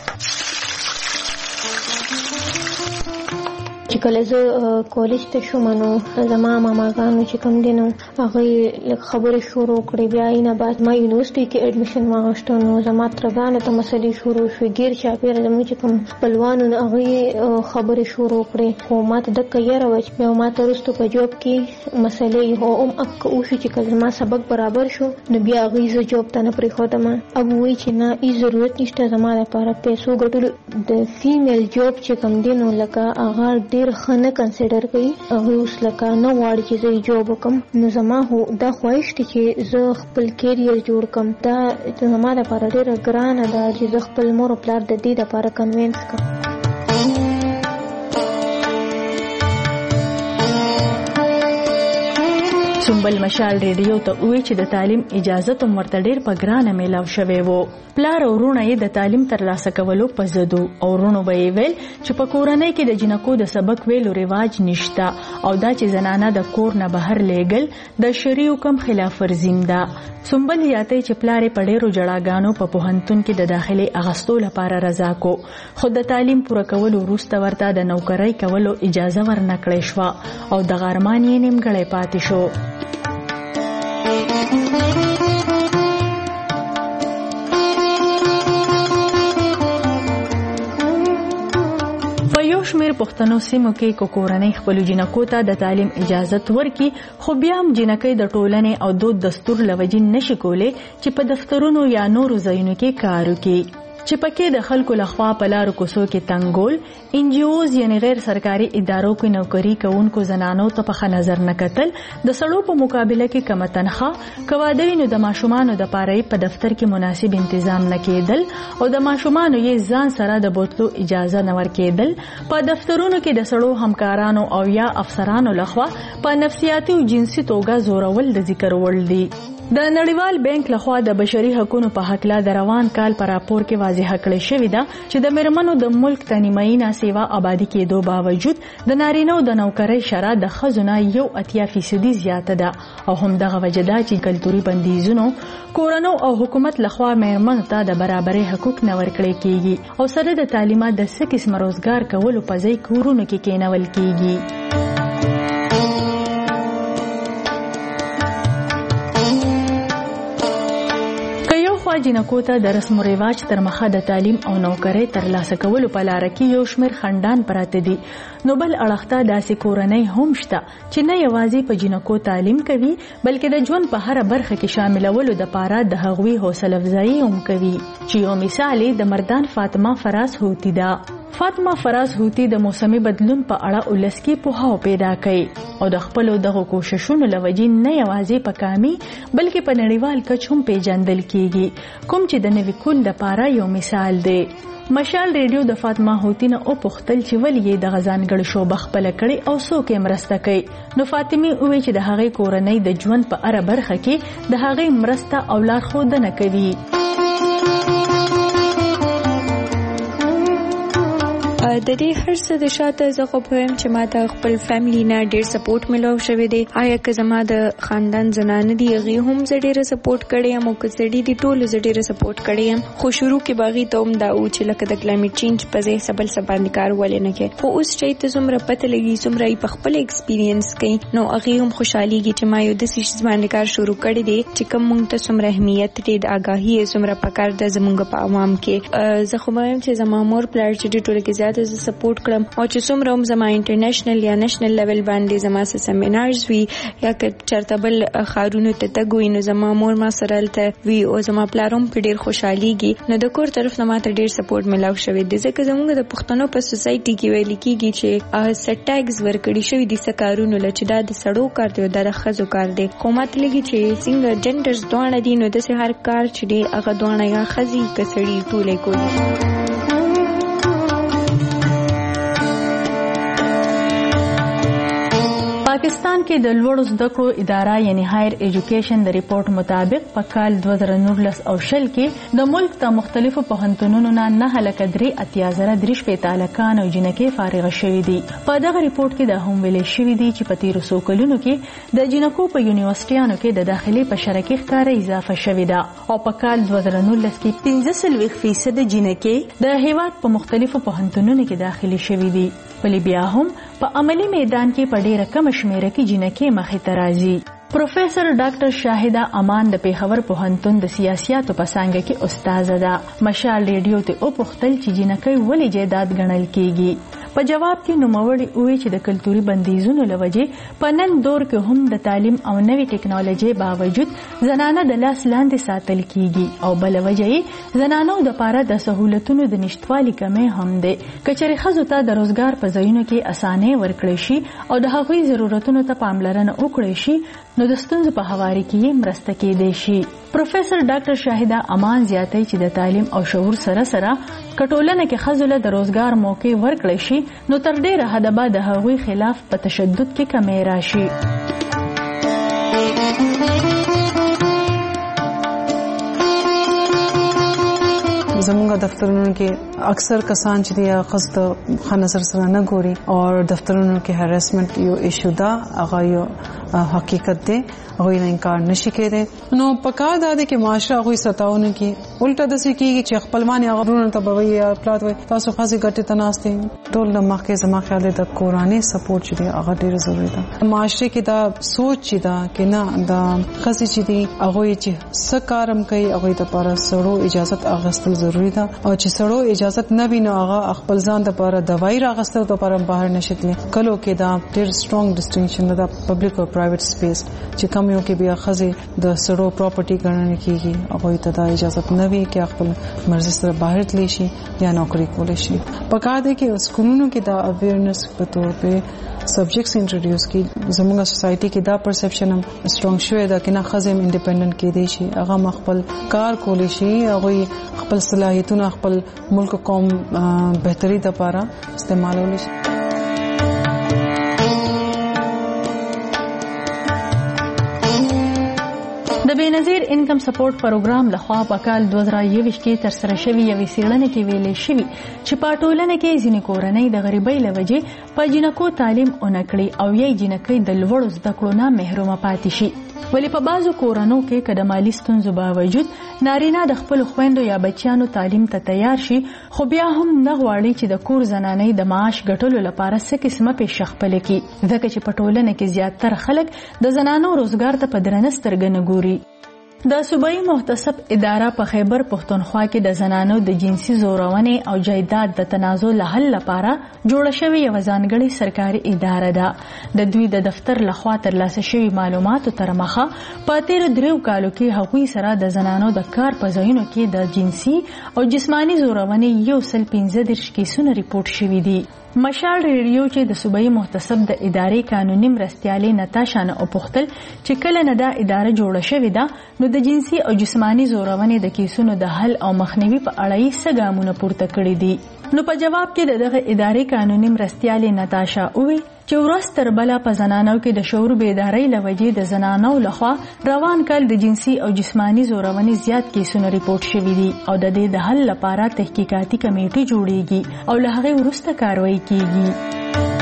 چې کله زه کالج ته شوم نو زما ماماګانو چې کوم دي نو هغه خبرې شروع کړې بیا یې نه بعد ما یونیورسيټي کې اډمیشن واغشته نو زما ترګانو ته مسلې شروع شوې غیر چاپیره زموږ چې کوم خپلوانو هغه خبرې شروع کړې خو ما ته د کیره و چې ما ته ورستو په جوب کې مسلې هو اک او چې کله ما سبق برابر شو نو بیا هغه ز جوب ته نه پرې خدامه اب وی چې نه ای ضرورت نشته زما لپاره پیسو ګټل د فیمیل جوب چې کوم دي نو لکه هغه ډیر خنه کنسیډر کوي هغه اوس لکه نه غواړي چې زه جوب وکم نو زما هو دا خواهش دی چې زه خپل کیریر جوړ کم دا زما لپاره ډیره ګرانه ده چې زه خپل مور او پلار د دې لپاره کنوینس کړم. سنبل مشال ریډیو ته وی چې د تعلیم اجازه تم ورته ډیر په ګرانه میلاو شوی وو. پلار او ورونه یې د تعلیم ترلاسه کولو په زدو او ورونو به یې ویل چې په کورنۍ کې د جنکو د سبق ویلو رواج نشته او دا چې زنانه د کور نه بهر لیږل د شریعه حکم خلاف ورزیم ده. سنبل یاته چې پلار په ډیرو جړاګانو په پوهنتون کې د داخلي اغستو لپاره رضا کو خو د تعلیم پوره کولو وروسته ورته د نوکرۍ کولو اجازه ورنکړې شو او د غرمان یې نیمګړی پاتې شو. په یو شمېر پښتنو سیمو کې کورنۍ خپلو جنکو ته د تعلیم اجازت ورکي خو بیا هم جنکۍ د ټولنې او دود دستور له وجې نشي کولی چې په دفترونو یا نورو ځایونو کې کار وکړي چې پکې د خلکو لخوا په لارو کوڅو کې تنګول NGOs یعنی غیر سرکاري ادارو کې نوکری کوونکو زنانو ته په ښه نظر نه کتل د سړو په مقابله کې کمه تنخواه کوادوي نو د ماشومانو د پاره په دفتر کې مناسب تنظیم نه کېدل او د ماشومانو یې ځان سره د بوتلو اجازه نه ورکېدل په دفترونو کې د سړو همکارانو او یا افسرانو لخوا په نفسیاتي او جنسي توګه زورول د ذکر وړ دي. د نړیوال بانک لخوا د بشري حقوقو په حق لا د روان کال پر راپور کې واضح کړی شوی دا چې د میرمنو د ملک تنیمایي ناسیوا آبادی کېدو باوجود د نارینو د نوکرۍ شرح د ښځو 80% زیاته ده او هم دغه وجه ده چې کلتوري بندیزونو کورونو او حکومت لخوا میرمنو ته د برابرۍ حقوق نه ورکړل کیږي او سره د تعلیمات د څه قسم روزګار کولو په ځای کورونو کې کېنول کیږي. جنکو ته د رسم و رواج تر مخه د تعلیم او نوکرۍ ترلاسه کولو په لار کې یو شمېر خندان پراته دي نو بل اړخته داسې کورنۍ هم شته چې نه یوازې په جنکو تعلیم کوي بلکې د ژوند په هر برخه کې شاملولو د پاره د هغوی حوصله افزایي هم کوي چې یو مثال د مردان فاطمه فراز هوتی ده. فاطمه فراز هوتی د موسمي بدلون په اړه ولسکی پوهاو پیدا کړي او د خپل دغه کوششونو لوجې نه یوازې په کامي بلکې په نړیوال کچ هم پیژندل کیږي کوم چې د نوي کول لپاره یو مثال دی. مشال ریډیو د فاطمه هوتی نه او پختل چې ولې د غزانګړ شوبه خپل کړي او څوک یې مرسته کوي نو فاطمه وی چې د هغې کورنۍ د ژوند په اړه برخه کې د هغې مرسته او لارښودنه کوي. د دې هر څه د شاته زه خو پوهیم چې ما ته خپل فیملی نه ډیر سپورټ ملو شوی دی. آیا که زما د خاندان زنانه دي هغې هم زه ډیره سپورټ کړی یم او که سړي دي ټولو زه ډیره سپورټ کړی یم خو شروع کې به هغې ته هم دا و چې لکه د کلایمیټ چینج په ځای څه بل څه باندې کار ولې نه کوي خو اوس چې ته څومره پته لګي څومره یې په خپل ایکسپیرینس کوي نو هغې هم خوشحالېږي چې ما یو داسې شیز باندې کار شروع کړی دی چې کوم موږ ته څومره اهمیت دی د آګاهي یې څومره پکار ده زموږ په عوام کې. زه خو به وایم چې زما مور پلار چې ډېر ټولو کې زیاته زه سپورټ کړم او چې څومره هم زما انټرنیشنل یا نېشنل لیول باندې زما څه سیمینارز وي یا که چېرته بل ښارونو ته تګ وي نو زما مور ما سره هلته وي او زما پلار هم پرې ډېر خوشحالېږي نو د کور طرف نه ما ته ډېر سپورټ میلاو شوی دی ځکه زموږ د پښتنو په سوسایټي کې ویل کېږي چې څه ټیکس ورکړي شوي دي څه کارونو له چې دا د سړو کار دی او دا د ښځو کار دی خو ما ته لګي چې څنګه جنډرز دواړه دي نو داسې هر کار چې دی هغه دواړه یا ښځې که سړي ټولی کوي. پاکستان کې د لوړو زده کړو اداره یعنی هایر ایجوکیشن د ریپورت مطابق په کال 2019 او شل کې د ملک ته مختلفو پوهنتونونو نه 9.83 هلکان او جنکۍ فارغ شوي دي. په دغه ریپورت کې دا هم ویل شوي دي چې په تیرو څو کلونو کې د جنکو په یونیورسيټیانو کې د داخلي په شرکي ښکاره اضافه شوې ده او په کال 2019 کې 15% جنکۍ د هیواد په مختلفو پوهنتونونو کې داخلي شوي دي. ولی بیا هم په عملی میدان کې په ډیره کم شمیره کې جنکۍ مخې ته راځي. پروفیسر ډاکټر شاهده امان د پیښور پوهنتون د سیاسياتو په څانګه کې استاد ده. مشال ریډیو ته او پختل چې جنکۍ ولې جیدات ګڼل کیږي. په جواب کې نوموړي وویل چې د کلتوري بندیزونو له وجې په نن دور کې هم د تعلیم او نوې ټکنالوژي باوجود زنانه د لاس لاندې ساتل کیږي او بل وجه یې زنانو د پاره د سہولتونو د نشټوالي کمی هم ده. کچېرې ښځو ته د روزګار په ځایونو کې اسانه ورکړي شي او د هغوی ضرورتونو ته پاملرنه وکړي شي نو د ستونزو په هواري کې مرسته کېدای شي. پروفیسر ډاکټر شاهده امان زیاتوي چې د تعلیم او شعور سره سره کټولنه کې ښځو له د روزګار موقع ورکړي شي نو تر ډیره حده به د هغوی خلاف په تشدد کې کمی راشي. زموږ دفترونو کې اکثر کسان چې د خاص ښه نظر سره نه ګوري او دفترونو کې هراسمنت یو ایشو ده، هغه یو حقیقت دی، هغه نه انکار نشي کېدای. نو پکار دا دی چې معاشره هغه ستاونه کې الټا د سې کېږي چې خپلوان هغه ورونه ته بوي یا پلات وي تاسو خاصه ګټه تناستې ټول د مخکې زما خیال دی د کوراني سپورټ چې دی هغه ډیر ضروری ده. معاشره کې دا سوچ چې دا کې نه دا خاصه چې دی هغه چې سکارم کوي هغه ته پر سړو اجازه اغستل ضروری ده او چې سړو اجازه نه ویني هغه خپل ځان ته پر دوايي راغستل ته پر بهر نشتلی کلو کې دا ډیر سترونګ ډیسټینکشن ده پبلک او پرایویټ سپیس چې کوم یو کې بیا خزه د سړو پراپرټي ګڼل کیږي هغه ته دا اجازه نه وي چې خپل مرزي سره بهر تلی شي یا نوکری کول شي. پکار دی چې سکولونو کې دا اویرنس په تور په سبجیکټس انټروډیوس کی زموږه سوسايټي کې دا پرسپشن هم سترونګ شوی دا چې نه خزم انډیپندنٹ کې دی شي هغه خپل کار کول شي هغه خپل صلاحیتونه خپل ملک قوم بهتري لپاره استعمالول شي. د بېنظیر انکم سپورټ پروګرام لخوا په کال 2021 کې تر سره شوی یوې څېړنې کې ویلې شوی چې په ټولنه کې ځینې کورنۍ د غریبۍ له وجې په جنکو تعلیم اونکړي او یې جنکۍ د لوړو زده کړو نه محرومه پاتې شي. ولی په بعضو کورنو کې که د مالی ستونزو باوجود نارینه د خپل خويندو یا بچیانو تعلیم ته تیار شي خو بیا هم نه غواړي چې د کور زنانۍ د معاش ګټلو لپاره څه قسمه پیښه خپل کړي ځکه چې په ټولنه کې زیاتره خلک د زنانو روزګار ته په درنه سترګه نه ګوري. د صوبایي محتسب اداره په خیبر پښتونخوا کې د زنانو د جنسي زورونې او جایداد د تنازع له حل لپاره جوړه شوې یوه ځانګړې سرکاري اداره ده. د دوی د دفتر لخوا ترلاسه شوي معلوماتو تر مخه په تېرو 3 کالو کې هغوی سره د زنانو د کار په ځایونو کې د جنسي او جسماني زورونې 115 کیسونه ریپورټ شوي دي. مشال ریډیو چې د صوبایي محتسب د ادارې قانوني مرستیالې نتاشا نه وپوښتل چې کله نه دا اداره جوړه شوې ده نو د جنسي او جسماني زورونې د کیسونو د حل او مخنیوي په اړه یې څه ګامونه پورته کړي دي. نو په جواب کې دغه ادارې قانوني مرستیالې نتاشا وویل چې ورځ تر بله په زنانو کې د شعور بیدارۍ له وجې د زنانو لخوا روان کال د جنسي او جسماني زورونې زیات کیسونه ریپورټ شوي دي او د دې د حل لپاره تحقیقاتي کمیټې جوړیږي او له هغې وروسته کاروایی کیږي.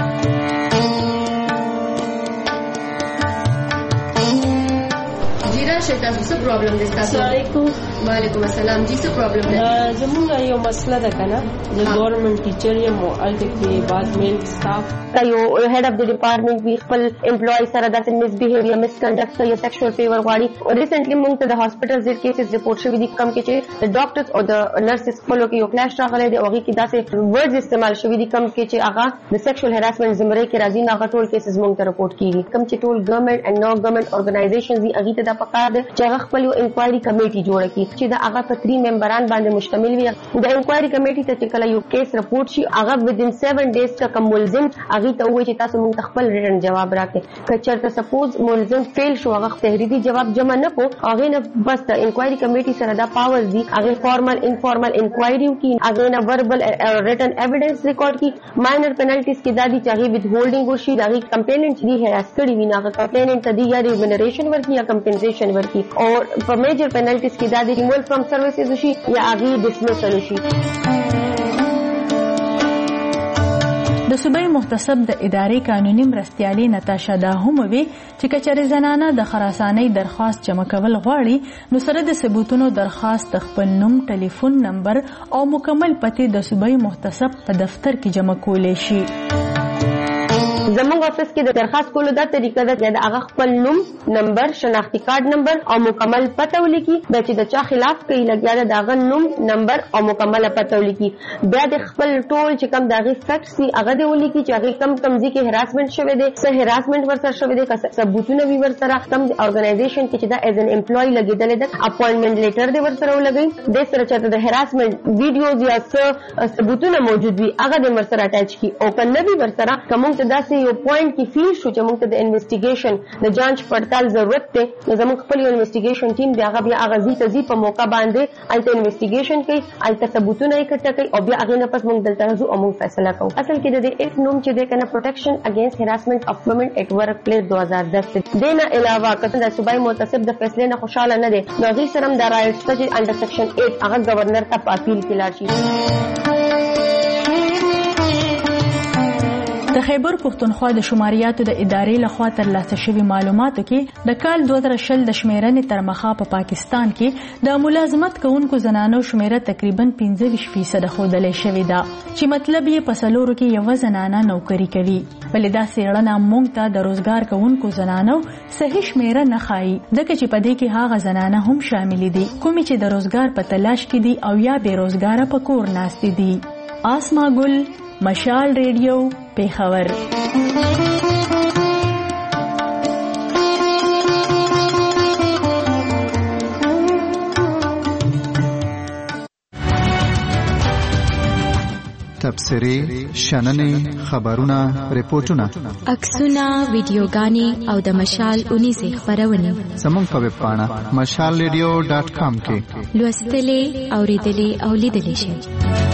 تاسو څه پرابلم دی تاسو؟ وعلیکم السلام جی څه پرابلم دی؟ زموږ یو مسله ده کنه د ګورنمنت ټیچر یم او الته کې ډپارټمنټ سټاف یو هیډ اف د ډپارټمنټ وی خپل امپلوي سره داسې مس بیهیویر مس کنډکټ یا سیکشوال فیور غواړي او ریسنټلی موږ ته د هاسپټل زیر کیسز ریپورټ شوی دي کم کې چې د ډاکټرز او د نرسز خپل کې یو کلاش راغلی دی او هغه کې داسې ورډز استعمال شوی دي کم کې چې هغه د سیکشوال هراسمنت زمره کې راځي نه هغه ټول کیسز موږ ته رپورټ کیږي کم چې ټول ګورنمنت اند نو ګورنمنت ارګنایزیشنز دي هغه ته د پکار دي چې هغه خپل یو انکوایري کمیټي جوړه کړي چې دا هغه په 3 ممبران باندې مشتمل وي. د انکوایري کمیټي ته چې کله یو کیس رپورټ شي هغه within 7 days ته کوم ملزم هغه ته وایي چې تاسو موږ خپل ریټن جواب راکړئ. که چېرته سپوز ملزم فیل شو هغه تحریری جواب جمع نه کو هغه نه بس د انکوایري کمیټي سره دا پاور دي هغه فارمل انفارمل انکوایري کی هغه نه وربل ریټن ایویډنس ریکارډ کی ماینر پینلټیز کې دا دي چې هغه وذ هولډینګ وشي دا هغه کمپلینټ دي هراس کړي وي نه هغه کمپلینټ ته دي یا ریمونریشن ورکړي یا کمپنسیشن ورکړي او په میجر پینلټیز کې دا دي ریموول فرام سروسز وشي یا هغه ډسمسل وشي. د صوبایي محتسب د ادارې قانوني مرستیالې نتاشا دا هم وی چې کچره زنانه د خراسانۍ درخواست جمع کول غواړي نو سره د ثبوتونو درخواست خپل نوم ټلیفون نمبر او مکمل پته د صوبایي محتسب په دفتر کې جمع کولای شي. زموږ افیس کې د درخواست کولو دا طریقه ده چې هغه خپل نوم، نمبر، شناختی کارت نمبر او مکمل پته ولیکي. بیا چې د چا خلاف کوي لګیا ده دغه نوم، نمبر او مکمل پته ولیکي. بیا د خپل ټول چې کوم دغه فیکټس دي هغه دی ولیکي چې هغه کم ځکه هراسمنت شوی دی، څه هراسمنت ورسره شوی دی، که ثبوتونه وی ورسره کم ارګنایزیشن کې چې دا ایز ان امپلوي لګیدل ده اپاینټمنٹ لیټر دی ورسره ولګي. د سره چې د هراسمنت ویډیوز یا څه ثبوتونه موجود وي هغه د ورسره اٹیچ کی او کنه وی ورسره کوم ته داسې یو پوینټ کې فیل شو چې موږ ته د انویسټیګیشن د جانچ پړتال ضرورت دی. زموږ خپل انویسټیګیشن ټیم دی هغه بیا هغه زی په موقع باندې الته انویسټیګیشن کوي، الته ثبوتونه یې اکټه کوي او بیا هغه نه پس موږ دلته راځو او موږ فیصله کوو. اصل کې د ایکټ نوم چې د کنه پروټیکشن اگینست هراسمنٹ آف وومن ایٹ ورک پلیس 2010 دینه علاوه کته د صوبای متصب د فیصله نه خوشاله نه دي نو غي سرم د رائټس چې انډر سیکشن 8 هغه گورنر ته اپیل کړل شي. د خیبر پښتونخوا د شماریاتو د ادارې لخوا ترلاسه شوي معلوماتو کې د کال 2020 د شمیرنې تر مخه په پاکستان کې د ملازمت کوونکو زنانو شمیره تقریبا 25% ښودل شوې ده چې مطلب یې په څلورو کې یو زنانه نوکری کوي. ولې دا څېړنه موږ ته د روزګار کوونکو زنانو صحیح شمیره نه ښایي ځکه چې په دې کې هغه زنانه هم شامل دي کومې چې د روزګار په تلاش کې دي او یا بې روزګاره په کور ناستې دي. آسما ګل، مشال ریډیو، پیښور. تبصرې، شننې، خبرونه، ریپورتونه، عکسونه، ویډیوګانې او د مشال 19 خبرونه زموږ په ویب پاڼه mashalradio.com کې لوستلې، اوریدلې او لیدلې شي.